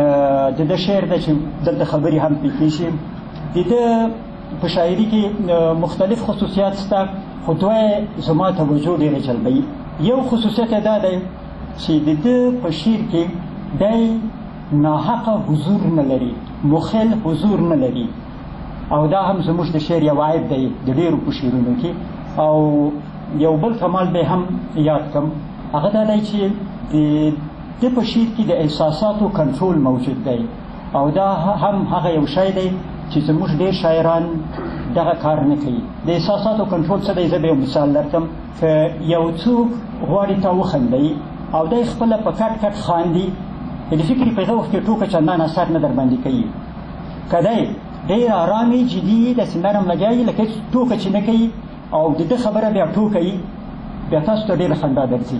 د ده شعر دی چې دلته خبرې هم پرې کېږي. د ده په شاعري کې مختلف خصوصیات شته، خو دوه زما توجه ډېره جلبوي. یو خصوصیت یې دا دی چې د ده په شعر کې دی ناحقه حضور نه لري، مخل حضور نه لري او دا هم زموږ د شعر یو عیب دی د ډېرو په شعرونو کې. او یو بل کمال به هم یاد کړم، هغه دا دی چې د ده په شعر کې د احساساتو کنټرول موجود دی او دا هم هغه یو شی دی چې زموږ ډېر شاعران دغه کار نه کوي. د احساساتو کنټرول څه دی؟ زه به یو مثال درکړم. که یو څوک غواړي تا وخندوي او دی خپله په کټ کټ خاندي، د فکري په هغه وخت کې ټوکه چندان اثر نه در باندې کوي. که دی ډېر ارامې جدي داسې نرم لګیایي لکه ټوکه چې نه کوي او د ده خبره بیا ټوکوي، بیا تاسو ته ډېره خندا درځي.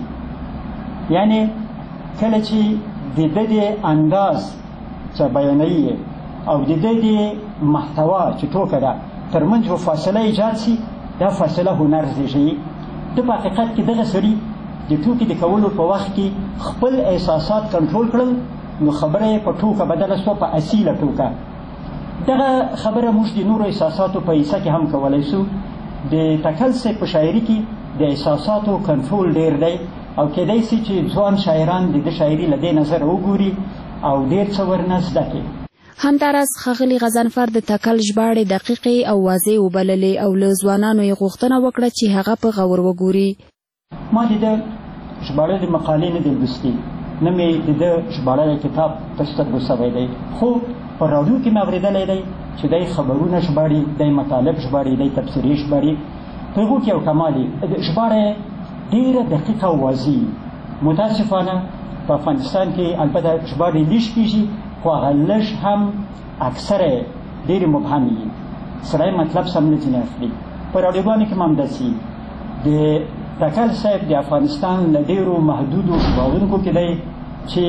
یعنې کله چې د ده د انداز چې بیانوي او د ده د محتوا چې ټوکه ده ترمنځ یو فاصله ایجاد شي، دا فاصله هنر زېږوي. ده په حقیقت کې دغه سړي د ټوکې د کولو په وخت کې خپل احساسات کنټرول کړل، نو خبره یې په ټوکه بدله شوه، په اصیله ټوکه. دغه خبره موږ د نورو احساساتو په حصه کې هم کولی شو. د تکل صاحب په شاعري کې د احساساتو کنټرول ډېر دی او کېدای شي چې ځوان شاعران د ده شاعري له دې نظره وګوري او ډېر څه ورنه زده کړي. همداراز ښاغلي غضنفر د تکل ژباړې دقیقې او واضح وبللې او له ځوانانو یې غوښتنه وکړه چې هغه په غور وګوري. ما د ده ژباړلې مقالې نه دي لوستي، نه مې د ده ژباړلی کتاب تر سترګو سوی دی، خو په راډیو کې مې اورېدلی دی چې دی خبرونه ژباړي، دی مطالب ژباړي، دی تبصرې ژباړي. په هغو کې یو کمال یې ژباړه ډېره دقیقه او واضح. متاسفانه په افغانستان کې البته ژباړې لږ کېږي، خو هغه لږ هم اکثره ډېرې مبهمې وي، سړی مطلب سم نه ځینې اخلي. په راډیوګانو کې هم همداسې د تکل صاحب د افغانستان له ډېرو محدودو ژباړونکو کې دی چې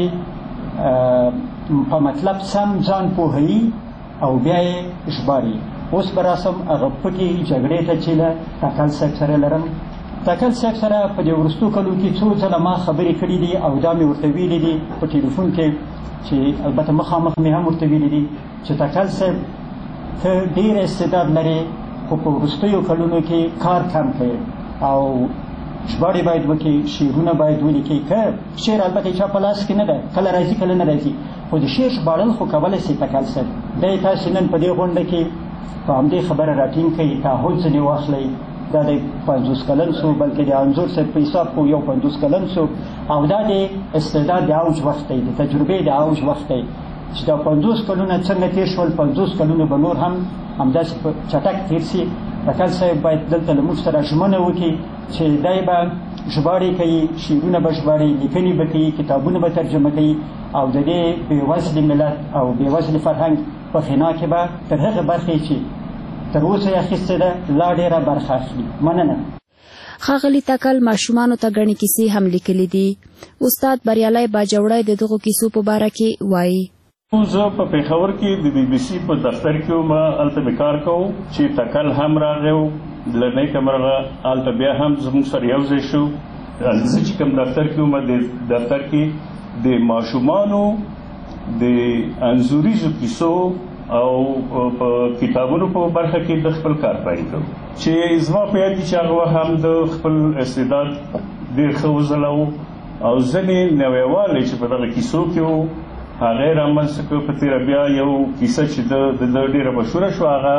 په مطلب سم ځان پوهوي او بیا یې ژباړي. اوس به راسم هغه پټې جګړې ته چې له تکل صاحب سره لرم. تکل صاحب سره په دې وروستو کلو کې څو ځله ما خبرې کړي دي او دا مې ورته ویلي دي په ټلیفون کې، چې البته مخامخ مې هم ورته ویلي دي چې تکل صاحب ته ډېر استعداد لرې، خو په وروستیو کلونو کې کار کم کوي او ژباړې باید وکړي، شعرونه باید ولیکي. که شعر البته چا په لاس کې نه ده، کله راځي کله نه راځي، خو د شعر ژباړل خو کولی شي تکل صاحب. دی تاسې نن په دې غونډه کې په همدې خبره راټینګ کوي، تعهد ځینې واخلئ. دا د پنځوس کلن سو، بلکې د انځور صاحب په حساب خو یو پنځوس کلن سو، او دا د استعداد د اوج وخت دی، د تجربې د اوج وخت دی چې دا پنځوس کلونه څنګه تېر شول، پنځوس کلونه به نور هم همداسې په چټک تېر سي. تکل صاحب باید دلته له موږ سره ژمنه وکړي چې دی به ژباړې کوي، شعرونه به ژباړي، لیکنې به کوي، کتابونه به ترجمه کوي او د دې بېوزلې ملت او بېوزلې فرهنګ په خنا کې به تر هغه برخې چې تر اوسه یې اخیستې ده لا ډېره برخه اخلي. مننه. ښاغلي تکل ماشومانو ته ګڼې کیسې هم لیکلي دي. استاد بریالی باجوړی د دغو کیسو په باره کې وایي: زه په پېښور کې د بي بي سي په دفتر کې وم، هلته مې کار کوو چې تکل هم راغی و، له نیکه مرغه هلته بیا هم زموږ سره یو ځای شو. زه چې کوم دفتر کې وم، د دفتر کې د ماشومانو د انځوریزو کیسو او په کتابونو په برخه کې د خپل کار پیل کړو چې زما په یاد دي چې هغه هم د خپل استعداد ډېر ښه وځلو او ځینې نویوالی چې په دغه کیسو کې وو هغه یې رامنځته کړه. په تېره بیا یو کیسه چې د ده ډېره مشهوره شوه، هغه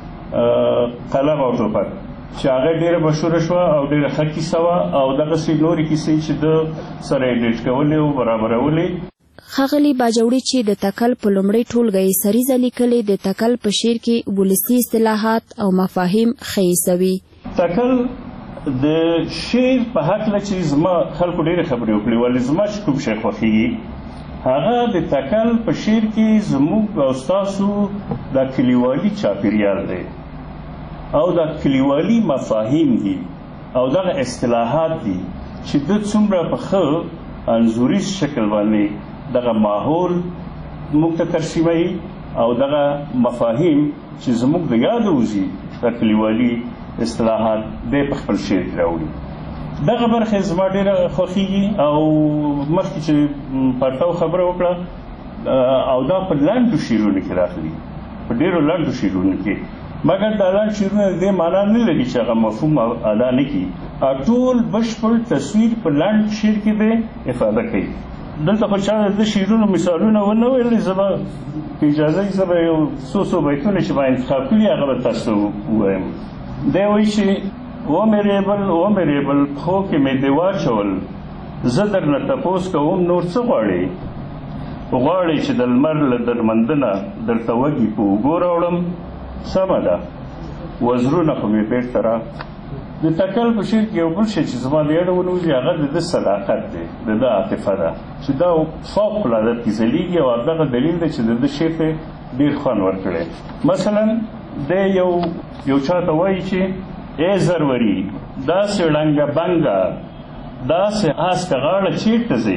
قلم او ټوپک، چې هغه ډېره مشهوره شوه او ډېره ښه کیسه وه، او دغسې نورې کیسې چې ده سره یې ډیټ کولې او برابرولې. ښاغلي باجوړي چې د تکل په لومړۍ ټولګه یې سریزه لیکلې، د تکل په شعر کې ولسي اصطلاحات او مفاهیم ښه سوي. تکل د شعر په هکله چې زما خلکو ډېرې خبرې وکړې، ولې زما چې کوم شی خوښېږي هغه د تکل په شعر کې زموږ او ستاسو دا کلیوالي چاپېریال دی او دا کلیوالي مفاهیم دي او دغه اصطلاحات دي چې ده څومره په ښه انځوریز شکل باندې دغه ماحول موږ ته ترسیموي او دغه مفاهیم چې زموږ د یاده وځي دا کلیوالي اصطلاحات دی په خپل شعر کې راوړي. دغه برخه زما ډېره خوښېږي او مخکې چې پرتاو خبره وکړه او دا په لنډو شعرونو کې راغلي، په ډېرو لنډو شعرونو کې، مګر دا لنډ شعرونه د دې معنا نه لري چې هغه مفهوم ادا نه کړي. ټول بشپړ تصویر په لنډ شعر کې دی افاده کوي. دلته خو چا د شعرونو مثالونه ونه ویلي، زه به په اجازه یې زه به یو څو څو بیتونه چې ما انتخاب کړي هغه به تاسو ووایم. دی وایي چې و مې ریبل و مې ریبل پښو کې مې دې واچول، زه درنه تپوس کوم نور څه غواړې؟ غواړې چې د لمر له درمندنه درته وږي په اوبو راوړم؟ سمه ده، وزرونه خو مې بېرته را. د تکل په شعر کې یو بل شی چې زما د یاده ونوځي هغه د ده صداقت دی، د ده عاطفه ده چې دا فوق العاده کې ځلیږي او همدغه دلیل دی چې د ده شعر ته ډېر خوند ورکړی. مثلا دی یو یو چا ته وایي چې ای زروري داسې ړنګه بنګه داسې هسکه غاړه چیرته ځې؟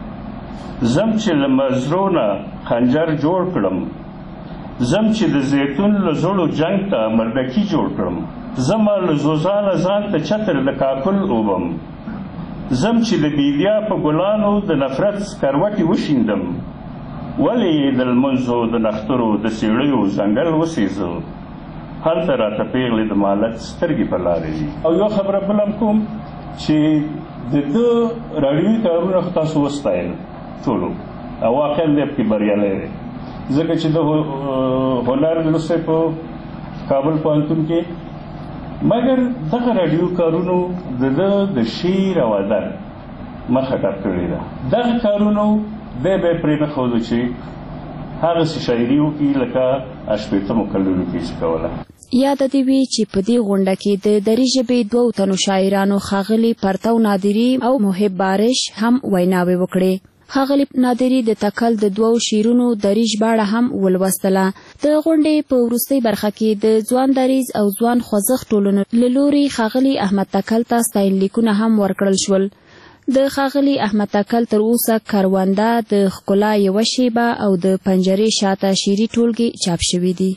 زم چې له مزرو نه خنجر جوړ کړم، زم چې د زیتون له زړو جنګ ته مردکي جوړ کړم، زما له زوزانه ځان ته چتر د کاکل اوبم، زم چې د بیدیا په ګلانو د نفرت سکروټې وشیندم، ولې د لمونځو د نښترو د څېړیو ځنګل وسېزو، هلته راته پیغلې د مالک سترګې په لارې دي. او یوه خبره بل هم کوم چې د ده راډیوي کارونه خو تاسو وستایل ټولو، او واقعا دی پکې بریالی دی، ځکه چې د هنر لوستی په کابل پوهنتون کې، مګر دغه راډیو کارونو د ده د شعر او ادب مخه ډک کړې ده. دغه کارونو دی به یې پرېنښودو چې هغسې شاعري وکړي لکه شپېتمو کلونو کې چې کوله. یاد دې وي چې په دې غونډه کې د دري ژبې دوو تنو شاعرانو ښاغلي پرتو نادري او محب بارش هم ویناوې وکړې. ښاغلي نادري د تکل د دوو شعرونو دري ژباړه هم ولوستله. د غونډې په وروستۍ برخه کې د ځوان دریځ او ځوان خوځښت ټولنو له لوري ښاغلي احمد تکل ته ستاینلیکونه هم ورکړل شول. د ښاغلي احمد تکل تر اوسه کرونده، د ښکلا یوه شیبه او د پنجرې شاته شعري ټولګې چاپ شوي دي.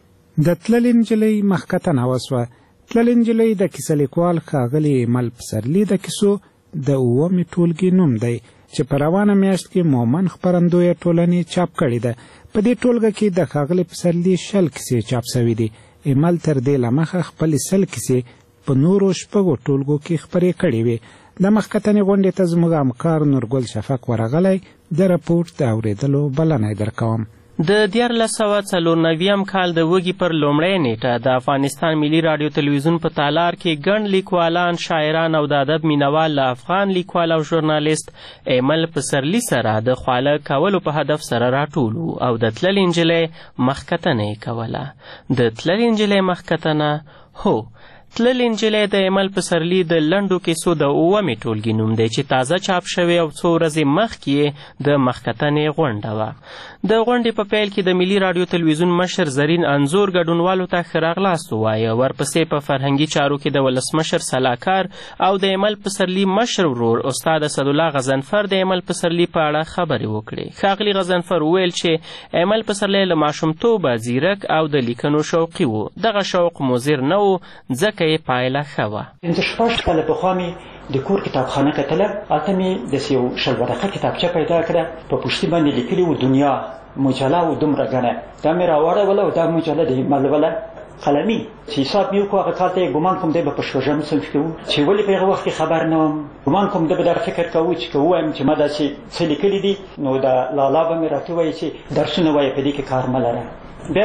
د تللې نجلۍ مخکتنه وسوه. تللې نجلۍ د کیسه لیکوال ښاغلي ایمل پسرلي د کیسو د اوومې ټولګې نوم دی چې په روانه میاشت کې مومن خپرندویه ټولنې چاپ کړې ده. په دې ټولګه کې د ښاغلي پسرلي شل کیسې چاپ شوي دي. ایمل تر دې له مخه خپلې سل کیسې په نورو شپږو ټولګو کې خپرې کړې وې. د مخکتنې غونډې ته زموږ همکار نورګل شفق ورغلی. د راپورټ د اورېدلو بلنه درکوم. د دیارلس سوه څلور نویم کال د وږي پر لومړۍ نیټه د افغانستان ملي راډیو تلویزیون په تالار کې ګڼ لیکوالان، شاعران او د ادب مینوال له افغان لیکوال او ژورنالیست ایمل پسرلي سره د خواله کولو په هدف سره راټول او د تللې نجلۍ مخکتنه یې کوله. د تللې نجلۍ مخکتنه هو تللې نجلۍ د ایمل پسرلي د لنډو کیسو د اوومې ټولګې نوم دی چې تازه چاپ شوی او څو ورځې مخکې د مخکتنې غونډه وه. د غونډې په پیل کې د ملي راډیو تلویزیون مشر زرین انځور ګډونوالو ته ښه راغلاست ووایه. ورپسې په فرهنګي چارو کې د ولسمشر سلاکار او د ایمل پسرلي مشر ورور استاد اسدالله غضنفر د ایمل پسرلي په اړه خبرې وکړې. ښاغلي غضنفر وویل چې ایمل پسرلي له ماشومتوبه ځیرک او د لیکنو شوقي و. دغه شوق مضر نه و ځکه یې پایله ښه وه. پنځه شپږ کاله پخوا مې د کور کتابخانه کتله، هلته مې داسې یو شل ورقه کتابچه پیدا کړه، په پشتي باندې لیکلي و دنیا مجله و دومره ګڼه. دا مې راواړوله او دا مجله د ملوله قلمي چې حساب مې وکړو. هغه کال ته یې ګمان کوم دی به په شپږم صنف کې و چې ولې په هغه وخت کې خبر نه وم. ګمان کوم ده به دا فکر کوو چې که ووایم چې ما داسې څه لیکلي دي نو دا لالا به مې راته ووایي چې درسونه وایه په دې کې کار مه لره. بیا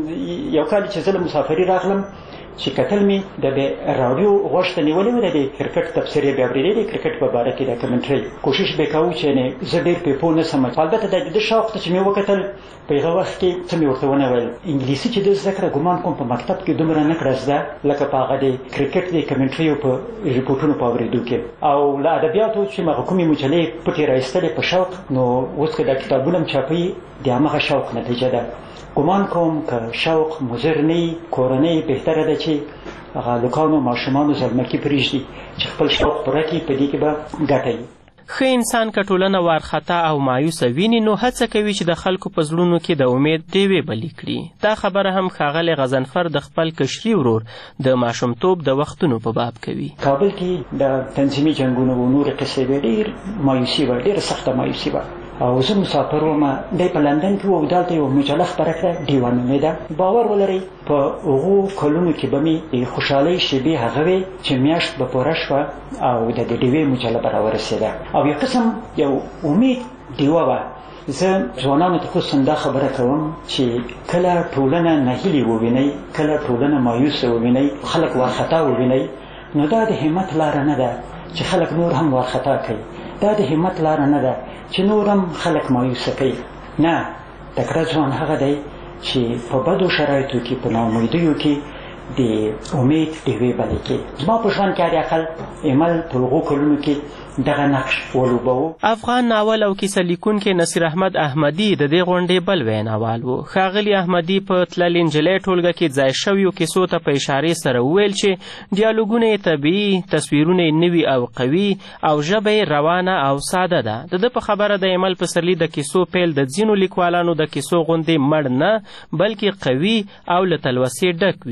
یو کال چې زه له مسافري راغلم چې کتل مې د راډیو غوږ ته نیولې وه، د کرکټ تبصرې بیا اورېدې، د کرکټ په باره کې د کمنټرۍ کوشش به یې کوو چې زه ډېر پرې پوه نه سم. البته د ده شوق ته چې مې وکتل په هغه وخت کې څه مې ورته ونه ویل. انګلیسي چې ده زده کړه ګمان کوم په مکتب کې دومره نه کړه زده لکه په هغه د کرکټ د کمنټریو په ریپورټونو په اورېدو کې. او له ادبیاتو چې هغه کومې مجلې پټې رایستلې په شوق، نو اوس که دا کتابونه هم چاپوي د همغه شوق نتیجه ده. ګمان کوم که شوق مضر نه وي، کورنۍ بهتره ده چې هغه هلکانو ماشومانو زلمکي پرېږدي چې خپل شوق پوره کړي، په دې کې به ګټه وي. ښه انسان که ټولنه وارخطا او مایوسه ویني نو هڅه کوي چې د خلکو په زړونو کې د امید ډیوې بلې کړي. دا خبره هم ښاغلی غضنفر د خپل کشري ورور د ماشومتوب د وختونو په باب کوي. کابل کې د تنظیمي جنګونو و نورې قصې وې، ډېر مایوسي وه، ډېره سخته مایوسي وه. او زه مسافر وم، دی په لندن کې و او دلته یو مجله خپره کړه، ډیوه نومېده. باور ولرئ په هغو کلونو کې به مې د خوشحالۍ شېبې هغه وې چې میاشت به پوره شوه او د دې ډیوې مجله به راورسېده او یو قسم یو امید ډیوه وه. زه ځوانانو ته خصوصا دا خبره کوم چې کله ټولنه نهیلې ووینئ، کله ټولنه مایوسه ووینئ، خلک وارخطا ووینئ، نو دا د همت لاره نه ده چې خلک نور هم وارخطا کوي. دا د همت لاره نه ده چې نور هم خلک مایوسه کوي. نه، تکړه ځوان هغه دی چې په بدو شرایطو کې، په ناامیدیو کې د امید ډیوې بلې کړي. زما په ژوند کې حداقل ایمل په هغو کلونو کې دغه نقش ولوباوه. افغان ناول او کیسه لیکونکی نصیر احمد احمدي د دې غونډې بل ویناوال و. ښاغلي احمدي په تللې نجلۍ ټولګه کې ځای شویو کیسو ته په اشارې سره وویل چې ډیالوګونه یې طبیعي، تصویرونه یې نوي او قوي او ژبه یې روانه او ساده ده. د ده په خبره د ایمل پسرلي د کیسو پیل د ځینو لیکوالانو د کیسو غوندې مړ نه بلکې قوي او له تلوسې ډک وي او د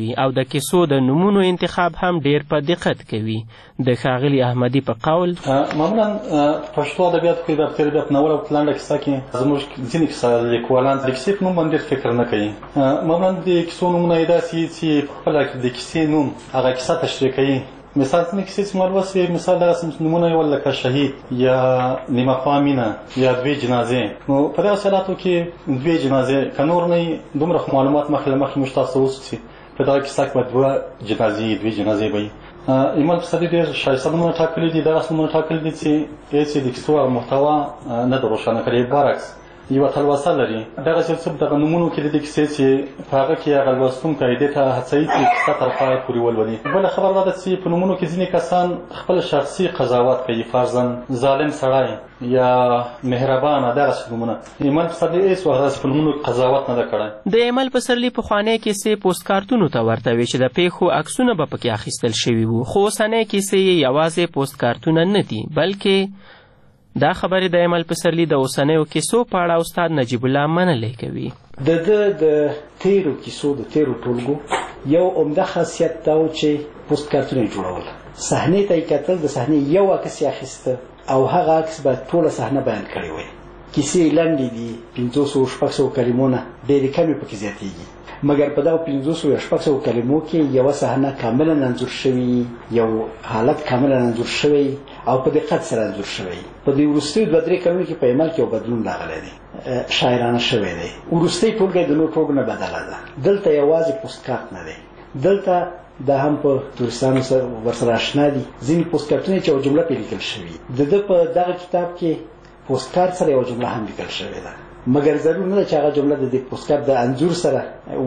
کیسو د نومونو انتخاب هم ډیر په دقت کوي. د ښاغلي احمدي په قول معمولا پښتو ادبیاتو کې د ابتدایي ادب ناول او لنډه کیسه کې زموږ ځینې کیسه لیکوالان د کیسې په نوم باندې فکر نه کوي. معمولا د کیسو نومونه یې داسې چې په خپله د کیسې نوم هغه کیسه تشریح کوي. مثال ځینې کیسې چې ما لوستې مثال دغسې نومونه یې ول لکه شهید یا نیمه خوا مینه یا دوې جنازې. نو په دغسې حالاتو کې دوې جنازې که نور نه وي دومره خو معلومات مخکې له مخکې موږ تاسو ته وسو چې په دغه کیسه کې به دوه جنازې دوې جنازې به وي. ایمل پسرلي ډېر ښایسته نومونه ټاکلي دي. دغسې نومونه ټاکلي دي چې هېڅ یې د کیسو هغه محتوا نه ده روښانه کړې، برعکس یوه تلوسه لري. دغسې څه دغه نومونو کې د دې کیسې چې په هغه کې هغه لوستونکی دې ته هڅوي چې کیسه تر پایه پورې ولولي. بله خبره دا ده چې په نومونو کې ځینې کسان خپل شخصي قضاوت کوي، فرضاً ظالم سړی یا مهربانه دغسې نومونه. ایمل پسرلي هېڅ وخت داسې په نومونو قضاوت نه ده کړی. د ایمل پسرلي پخوانۍ کیسې پوسټ کارتونو ته ورته وې چې د پیښو عکسونه به پکې اخیستل شوي وو، خو اوسنۍ کیسې یې یوازې پوسټ کارتونه نه دي، بلکې دا خبرې د ایمل پسرلي د اوسنیو کیسو په اړه استاد نجیب الله منلی کوي. د ده د تیرو کیسو د تیرو ټولګو یو عمده خاصیت دا و چې پوسټ کارتونه یې جوړول. صحنې ته یې کتل، د صحنې یو عکس یې اخیسته او هغه عکس به ټوله صحنه بیان کړې وی. کیسې لنډې دي، پنځه سوه شپږ سوه کلمو نه ډېرې کمې پکې زیاتېږي، مګر په دغه پنځه سوه یا شپږ سوه کلمو کې یوه صحنه کاملا انځور شوي، یو حالت کاملا انځور شوی او په دقت سره انځور شوی. په دې وروستیو دوه درې کلونو کې په عمل کې یو بدلون راغلی دی، شاعرانه شوی دی. وروستی ټولګی د نور ټولګو نه بدله ده. دلته یوازې پوسټ کارت نه دی، دلته دا هم په تورستانو ورسره اشنا دي. ځینې پوسټ کارتونه چې یوه جمله پرې لیکل شوي، د ده په دغه کتاب کې پوسټ کارت سره یوه جمله هم لیکل شوې ده، مګر ضرور نه ده چې هغه جمله د دې پوسټ کارت د انځور سره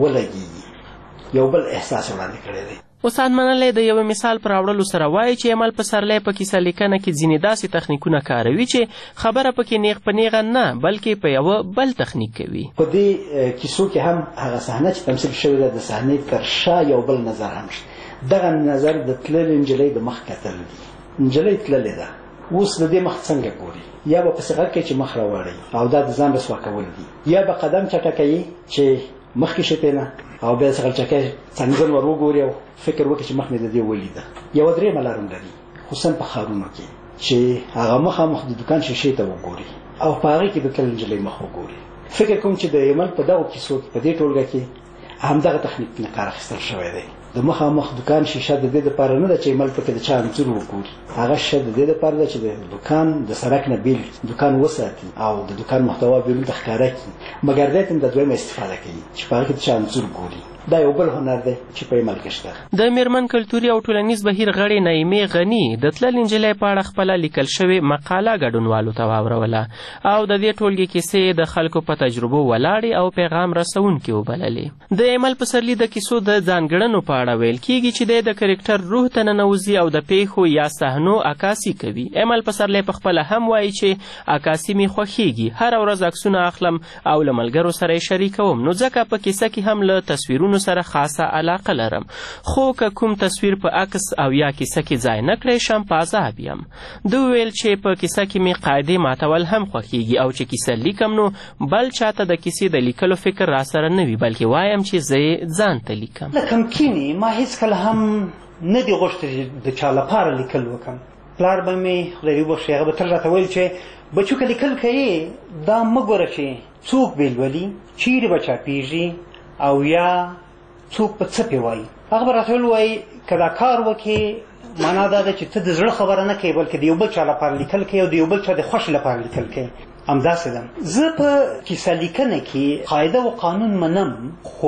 ولګېږي. یو بل احساس وړاندې کړی دی. استاد منلی د یو مثال پر راوړلو سره وایي چې ایمل پسرلی په کیسه لیکنه کې ځینې داسې تخنیکونه کاروي چې خبره پکې نیغ په نیغه نه بلکې په یوه بل تخنیک کوي. په دې کیسو کې هم هغه صحنه چې تمثیل شوې ده د صحنې تر شا یو بل نظر هم شته. دغه نظر د تللې نجلۍ د مخ کتل دي. نجلۍ تللې ده، اوس د دې مخ څنګه ګوري؟ یا به پسې غږ کوي چې مخ راوړی او دا د ځان رسوا کول دي، یا به قدم چټکوي چې مخکې شتې نه او بیا څغل چکه څنګه ور وګوري او فکر وکړي چې مخ مې د دې ولیده. یو درې ملارم لري خصوصا په ښارونو کې چې هغه مخامخ د دکان شیشې ته وګوري او په هغې کې د تللې نجلۍ مخ وګوري. فکر کوم چې د ایمل په دغو کیسو په دې ټولګه کې همدغه تخنیک نه کار اخیستل شوی دی. د مخامخ دکان شیشه د دې دپاره نه ده چې ایمل پکې د چا انځور وګوري، هغه شیشه د دې دپاره ده چې د دکان د سړک نه بیل دکان وساتي او د دکان محتوا بیرون ته ښکاره کړي، مګر دی ته د دویمه استفاده کوي چې په هغه کې د چا انځور ګوري. دا یو بل هنر دی چې په عمل کې شته. د میرمن کلتوري او ټولنیز بهیر غړې نعیمې غني د تللې نجلۍ په اړه خپله لیکل شوې مقاله ګډونوالو ته واوروله او د دې ټولګې کیسې د خلکو په تجربو ولاړې او پیغام رسونکې وبللې. د ایمل پسرلي د کیسو د ځانګړنو په اړه ویل کیږي چې دی د کرکټر روح ته ننوځي او د پیښو یا صحنو عکاسي کوي. ایمل پسرلی په خپله هم وایي چې عکاسي مې خوښیږي، هره ورځ عکسونه اخلم او له ملګرو سره یې شریکوم، نو ځکه په کیسه کې هم له تصویرونو سره خاصه علاقه لرم، خو که کوم تصویر په عکس او یا کیسه کې ځای نه کړی شم په عذاب یم. دوی ویل چې په کیسه کې مې قاعدې ماتول هم خوښیږي او چې کیسه لیکم نو بل چاته د کیسې د لیکلو فکر را سره نه وي، بلکې وایم چې زه یې ځان ته لیکم. له تمکینې ما هېڅکله هم نه دي غوښتي چې د چا لپاره لیکل وکړم. پلار به مې خدای دې وبخښي هغه به تل راته ویل چې بچو که لیکل کوې دا مه ګوره چې څوک بې لولي، چیرې به چاپېږي او یا څوک په څه پې وایي. هغه به راته وایي که دا کار وکړې معنا دا ده چې ته د زړه خبره نه کوې بلکې د یو بل چا لپاره لیکل کوې او د یو بل چا د خوښې لپاره لیکل کوې. همداسې ده. زه په کیسه لیکنه کې قاعده و قانون منم، خو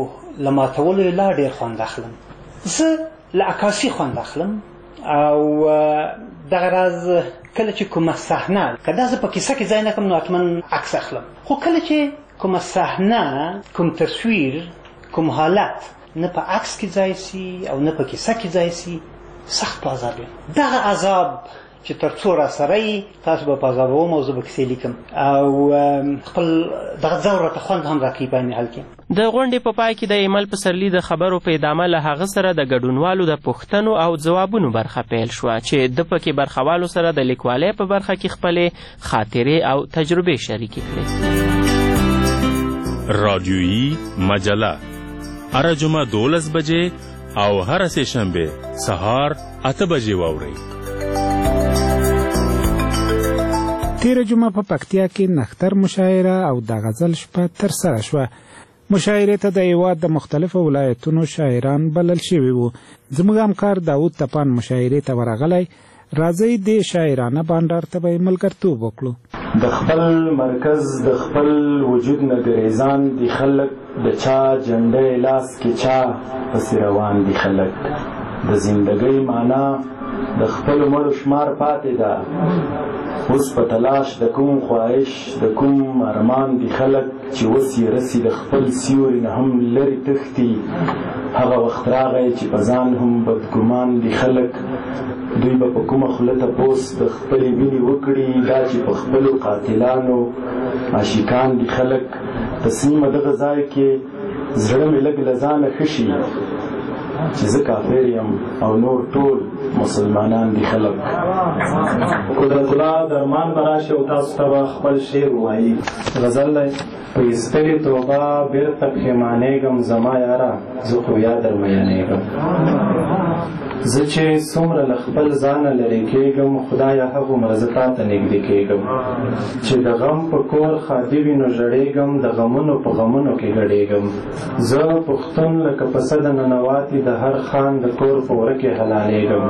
له ماتولو یې لا ډېر خوند اخلم. زه له عکاسي خوند اخلم او دغه راز کله چې کومه صحنه که دا زه په کیسه کې ځای نه کړم نو حتما عکس اخلم، خو کله چې کومه صحنه کوم تصویر کوم حالت نه په عکس کې ځای سي او نه په کیسه کې ځای سي سخت په عذاب یم. دغه عذاب چې تر څو را سره یي تاسو به په عذابوم او زه به کیسې لیکم او خپل دغه ځور راته خوند هم راکوي په عین حال کې. د غونډې په پای کې د ایمل پسرلي د خبرو په ادامه له هغه سره د ګډونوالو د پوښتنو او ځوابونو برخه پیل شوه چې د پکې برخوالو سره د لیکوالۍ په برخه کې خپلې خاطرې او تجربې شریکې کړې. رادیویی مجله هر جمعه دولس بجې او هر سه شنبه سهار اته بجې واورئ. تیر جمعه په پکتیا کې نختر مشاعره او د غزل شپه ترسره شوه. مشاعرې ته د هیواد د مختلفو ولایتونو شاعران بلل شوي وو. زموږ همکار داود تپان مشاعرې ته ورغلی. راځئ د شاعرانه بانډار ته به یې ملګرتوب وکړو. د خپل مرکز د خپل وجود نه ګریزان دي خلک، د چا جنډۍ لاس کې چا پسې روان دي خلک. د زندګۍ معنا د خپل مړو شمار پاتې ده، اوس په تلاش د کوم خواهش د کوم ارمان دي خلک چې اوس یې رسي د خپل سیوري نه هم لرې تښتي. هغه وخت راغی چې په ځان هم بدګمان دي خلک، دوی به په کومه خوله تپوس د خپلې وینې وکړي، دا چې په خپلو قاتلانو عاشقان دي خلک. تصمیمه دغه ځای کې زړه مې لږ له ځانه ښه شي چې زه کافر یم او نور ټول مسلمانان دي خلک. قدرت الله درمان به راشي او تاسو ته به خپل شعر ووایي. غزل دی: په ایستلې توبه بېرته پښیمانېږم، زما یاره زه خو یا در میینېږم. زه چې څومره له خپل ځانه لرې کېږم، خدایه هغومره زه تا ته نږدې کېږم. چې د غم په کور ښادي وي نو ژړېږم، د غمونو په غمونو کې ګډېږم. زه پښتون لکه پسه د ننواتي، د هر خان د کور په وره کې حلالېږم.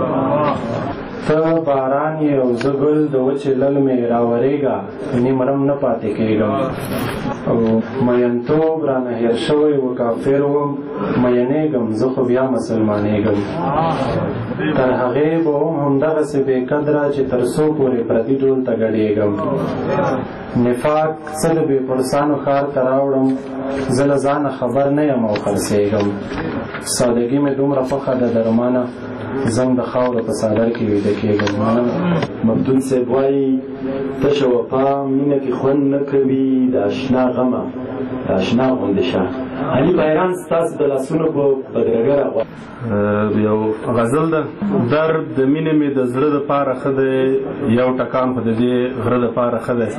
ته باران یې او زه ګل، د وچې لل مې راورېږه، نیمرم نه پاتې کېږم. او مینتوب رانه هېر شوی و کافر وم، مینېږم زه خو بیا مسلمانېږم. تر هغې به هم همدغسې بې قدره چې تر څو پورې پردي ډول ته ګډېږم. نفاق څه د بې پرسانو ښار ته راوړم، زه له ځانه خبر نه یم او خرڅېږم. سادګي مې دومره خوښه ده درمانه، زم د خاورو په څادر کې ویده کېږم. مبدون صاحب وایي تشه وفا مینه کې خوند نه کوي، د اشنا غمه د اشنا غوندې شه. علي بیران ستاسو د لاسونو په بدرګه راغواړي. یو غزل ده: درد د مینې مې د زړه دپاره ښه دی، یو ټکان خو د دې غره دپاره ښه دی.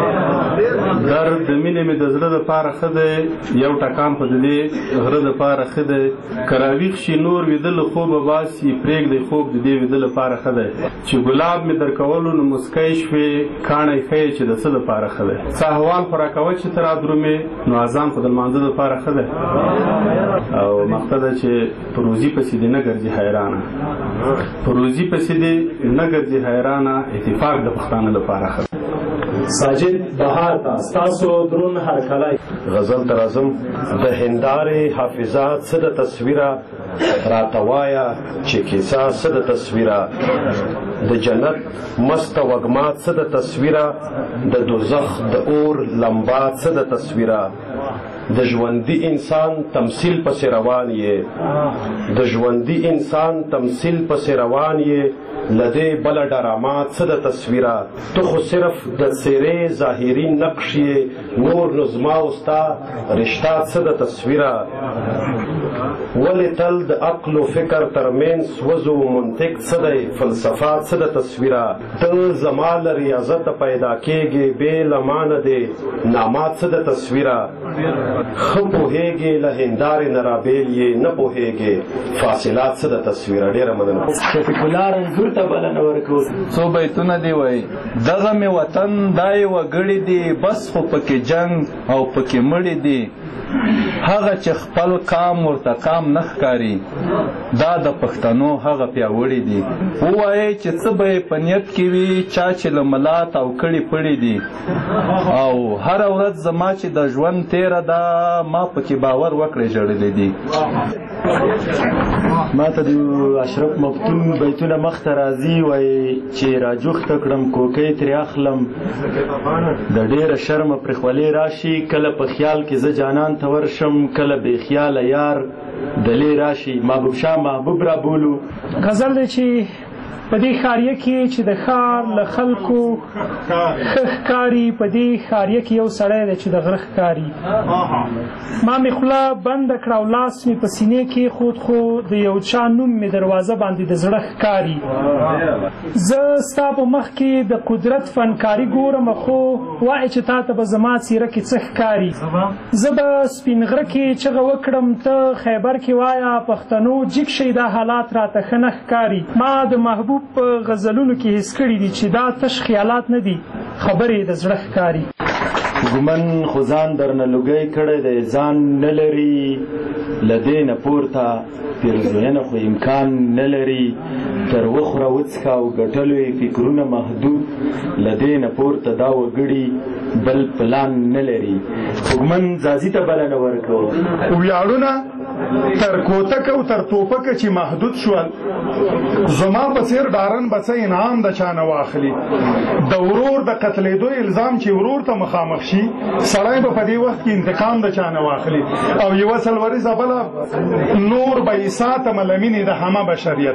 درد د مینې مې د زړه دپاره ښه دی، یو ټکان خو د دې غره دپاره ښه دی. که راویښ شي نور ویده له خوبه باسي، پرېږدی خوب د دې ویده لپاره ښه دی. چې ګلاب مې در کولو نو مسکی شوې، کاڼی ښیې چې د څه دپاره ښه دی. څه احوال خو راکوه چې ته رادرومې، نو اذان خو د لمانځه دپاره ښه دی. او مقصد ده چې په روزي پسې دې نه ګرځي حیرانه، په روزي پسې دې نه ګرځي حیرانه، اتفاق د پښتانه لپاره ښه دی. ساجد بهار ته ستاسو درون هرکلی. غزل ته راځم: د هندارې حافظه څه د تصویره، راته وایه چې کیسه څه د تصویره. د جنت مست وږمه څه د تصویره، د دوزخ د اور لمبا څه د تصویره. د ژوندي انسان تمثیل پسې روان یې، د ژوندي انسان تمثیل پسې روان یې. لدې بله ډرامه څه د تصویره، تو خو صرف د څېرې ظاهري نقش یې، نور نو زما او ستا رشته څه د تصویره. ولې تل د عقل و فکر ترمنځ وزو منطق څه دی، فلسفه څه د تصویره. ته زما له ریاضته پیدا کېږې، بې له ما نه دی نامه څه د تصویره. ښه پوهېږې له هندارې نه رابېل یې، نه پوهېږې فاصله څه د تصویره. ډېره مننه. شفیق الله رنځور ته بلنه ورکړو. څو بیتونه دی وایي: دغه مې وطن دا یې وګړي دي، بس خو پکې جنګ او پکې مړي دي. هغه چې خپل کام ورته کام نه ښکاري، دا د پښتنو هغه پیاوړي دي. ووایئ چې څه به یې په نیت کې وي، چا چې له ملات او کړي پړي دي. او هره ورځ زما چې د ژوند تیره ده، ما پکې باور وکړئ ژړلي دي. ما ته د اشرف مفتون بیتونه مخته راځي، وایي چې راجوخته کړم کوکۍ ترې اخلم، د ډېره شرمه پرې خولې راشي. کله په خیال کې زه جانان ته ورشم، کله بې خیاله یار دلې راشي. محبوب شاه محبوب را بولو. غزل دی چې په دې ښاریه کې چې د ښار له خلکو ښه ښکاري، په دې ښاریه کې یو سړی دی چې د غره ښکاري. ما مې خوله بنده کړه او لاس مې په سینې کېښود، خو د یو چا نوم مې دروازه باندې د زړه ښکاري. زه ستا په مخ کې د قدرت فنکاري ګورم، خو وایې چې تا ته به زما څیره کې څه ښکاري. زه به سپین غره کې چغه وکړم، ته خیبر کې وایه پښتنو جګ شئ، دا حالات راته ښه نه ښکاري. ما د محبوب په غزلونو کې حس کړي دي چې دا تش خیالات نه دي، خبرې د زړه ښکاري. ګومن خو ځان درنه لوګی کړی دی، ځان نه لري له دې نه پورته پیرزوینه خو امکان نه لري. تر وخوره وڅښه او ګټلو یې فکرونه محدود، له دې نه پورته دا وګړي بل پلان نه لري. ګومن ځاځي ته بلنه ورکوه. ویاړونه تر کوتک او تر توپکه چې محدود شول، زما په څېر ډارن به څه انعام د چا نه واخلي. د ورور د قتلېدو الزام چې ورور ته مخامخ شي، سړی به په دې وخت کې انتقام د چا نه واخلي. او یوه څلوریزه بله، نور به ایساتم لمینې د همه بشریت،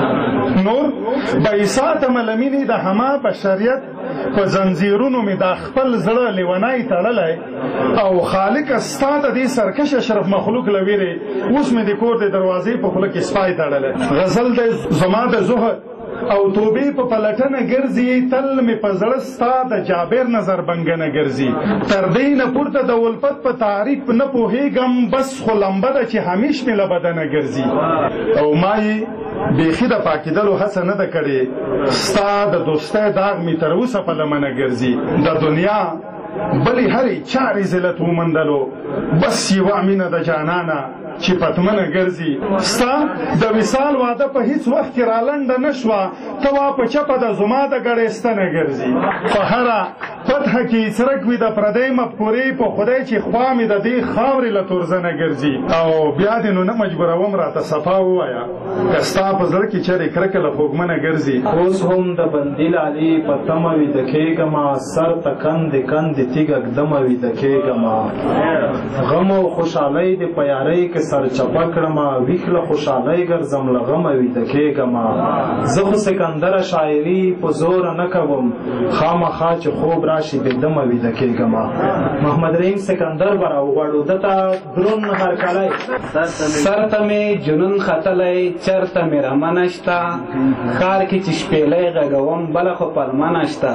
نور به ایساتم لمینې د همه بشریت، په زنځیرونو مې دا خپل زړه لیونی تړلی، او خالق ستا د دې سرکش اشرف مخلوق له ویرې اوس مې د کور د دروازې په خوله کې سپای تړلی. غزل دی زما د زهد او توبې په پلټنه ګرځي، تل مې په زړه ستا د جابر نظر بنګنه ګرځي. تر دې نه پورته د ولفت په تعریف نه پوهېږم، بس خو لمبه ده چې همیش مې له بدنه ګرځي. او ما یې بیخي د پاکېدلو هڅه نه ده کړې، ستا د دوستۍ داغ مې تر اوسه په لمنه ګرځي. د دنیا بلې هرې چارې ذلت ومندلو، بس یوه مینه د جانانه چې پتمنه ګرځي. ستا د وصال واده په هیڅ وخت کې رالنډه نه شوه، ته وا په چپه د زما د ګړېستنه ګرځي. په هره فتحه کې څرک وي د پردۍ مفکورې، په خدای چې خوا مې د دې خاورې له تورزنه ګرځي. او بیا دې نو نه مجبوروم راته صفا ووایه، که ستا په زړه کې چرې کرکه له خوږمنه ګرځي. اوس هم د بندي لالي په تمه ویده کېږمه، سر ته کندې کندې تیږه ږدمه ویده کېږمه. غم او خوشحالۍ دې په یارۍ کې سر چپه کړمه، ویښ له خوشحالۍ ګرځم له غمه ویده کېږمه. زه خو سکندره شاعري په زوره نه کوم، خامخا چې خوب راشي بېدمه ویده کېږمه. محمد رحیم سکندر به راوغواړو ده ته درون هرکلی، سر ته مې جنون ختلی، چرته مې رمه نشته، ښار کې چې شپېلی غږوم بله خو پلمه نشته.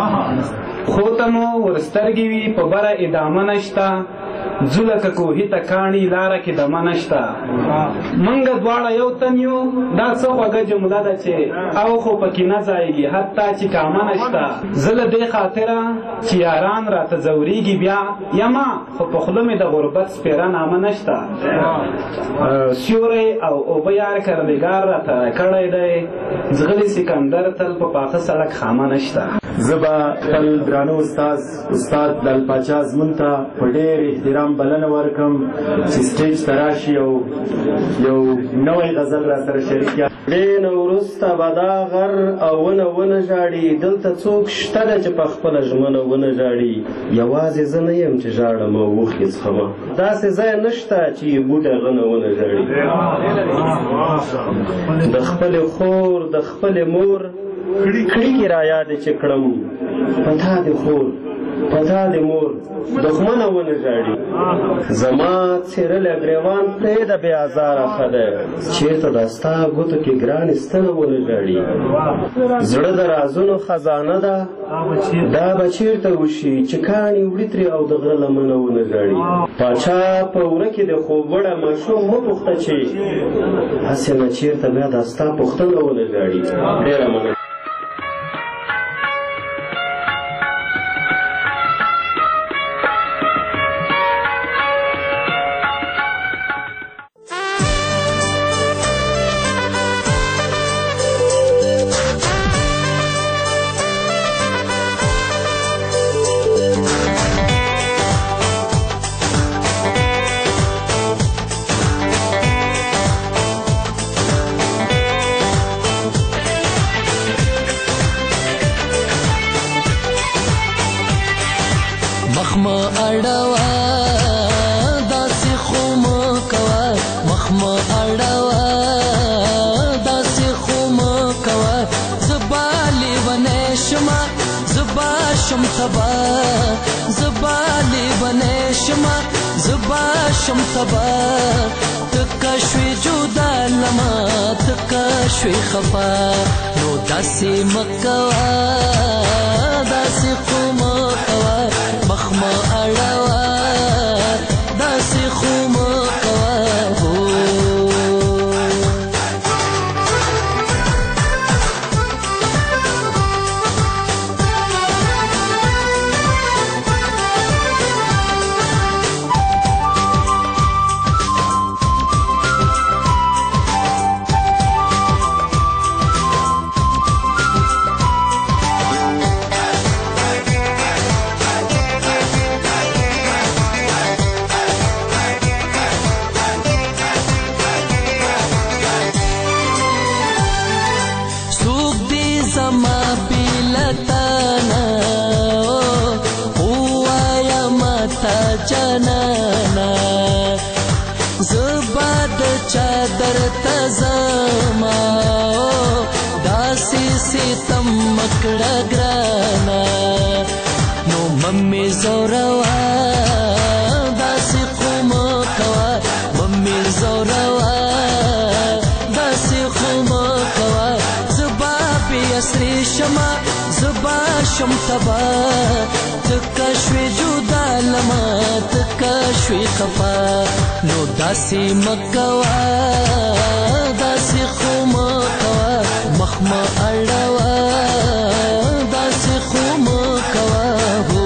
خو ته مو ورسترګې وي په بره ادامه نشته، ځو لکه کوهي ته کاڼي لاره کې دمه نشته. منګه دواړه یو تن یو، دا څه خوږه جمله ده چې او خو پکې نه ځایږي حتی چې کامه نشته. زه له دې خاطره چې یاران راته ځورېږي بیا یما، خو په خوله مې د غربت سپېره نامه نشته. سیوری او اوبه یار کردګار راته کړی دی، ځغلي سکندر تل په پاخه سړک خامه نشته. زه به خپل درانه استاد استاد لال پاچا زمون ته په ډېر احترام بلنه ورکړم چې سټیج ته راشي او یو نوی غزل را سره شریک کړي. ډېر نه وروسته به دا غر او ونه ونه ژاړي، دلته څوک شته ده چې په خپله ژمنه ونه ژاړي. یوازې زه نه یم چې ژاړم او اوښکې څښمه، داسې ځای نشته چې بوټی غنه ونه ژاړي. د خپلې خور د خپلې مور کړي را یادې چې کړم، په تا دې خور په تا دې مور دښمنه ونه ژاړي. زما څېرلی ګرېوان پرېږده بې ازاره ښه دی، چېرته دا ستا ګوتو کې ګرانې ستنه ونه ژاړي. زړه د رازونو خزانه ده، دا به چېرته وشي چې کاڼي وړي ترې او د غره لمنه ونه ژاړي. پاچا په وره کې د خوب وړه ماشوم مه پوښته چې هسې نه چېرته بیا دا ستا پوښتنه ونه ژاړي. ډېره مننه. زبا لیبنې شما زبا شم تبا تکا شوی جدا لما تکا شوی خفا نو داسې مکوا داسې خو مکوا مخ مه اړوه داسې خو مکوا هو جنانا زبا د چادر تزما داسې ستم مکړه ګرانا نو ممي زوروا داسې خو مکوا ممي زوروا داسې خو مکوا زبا بي اسري شما زبا شم تبا تکا شوی جدا لما تکا شوی خفا نو داسې مکوا داسې خو مکوا مخ مه اړوه داسې خو مکوا هو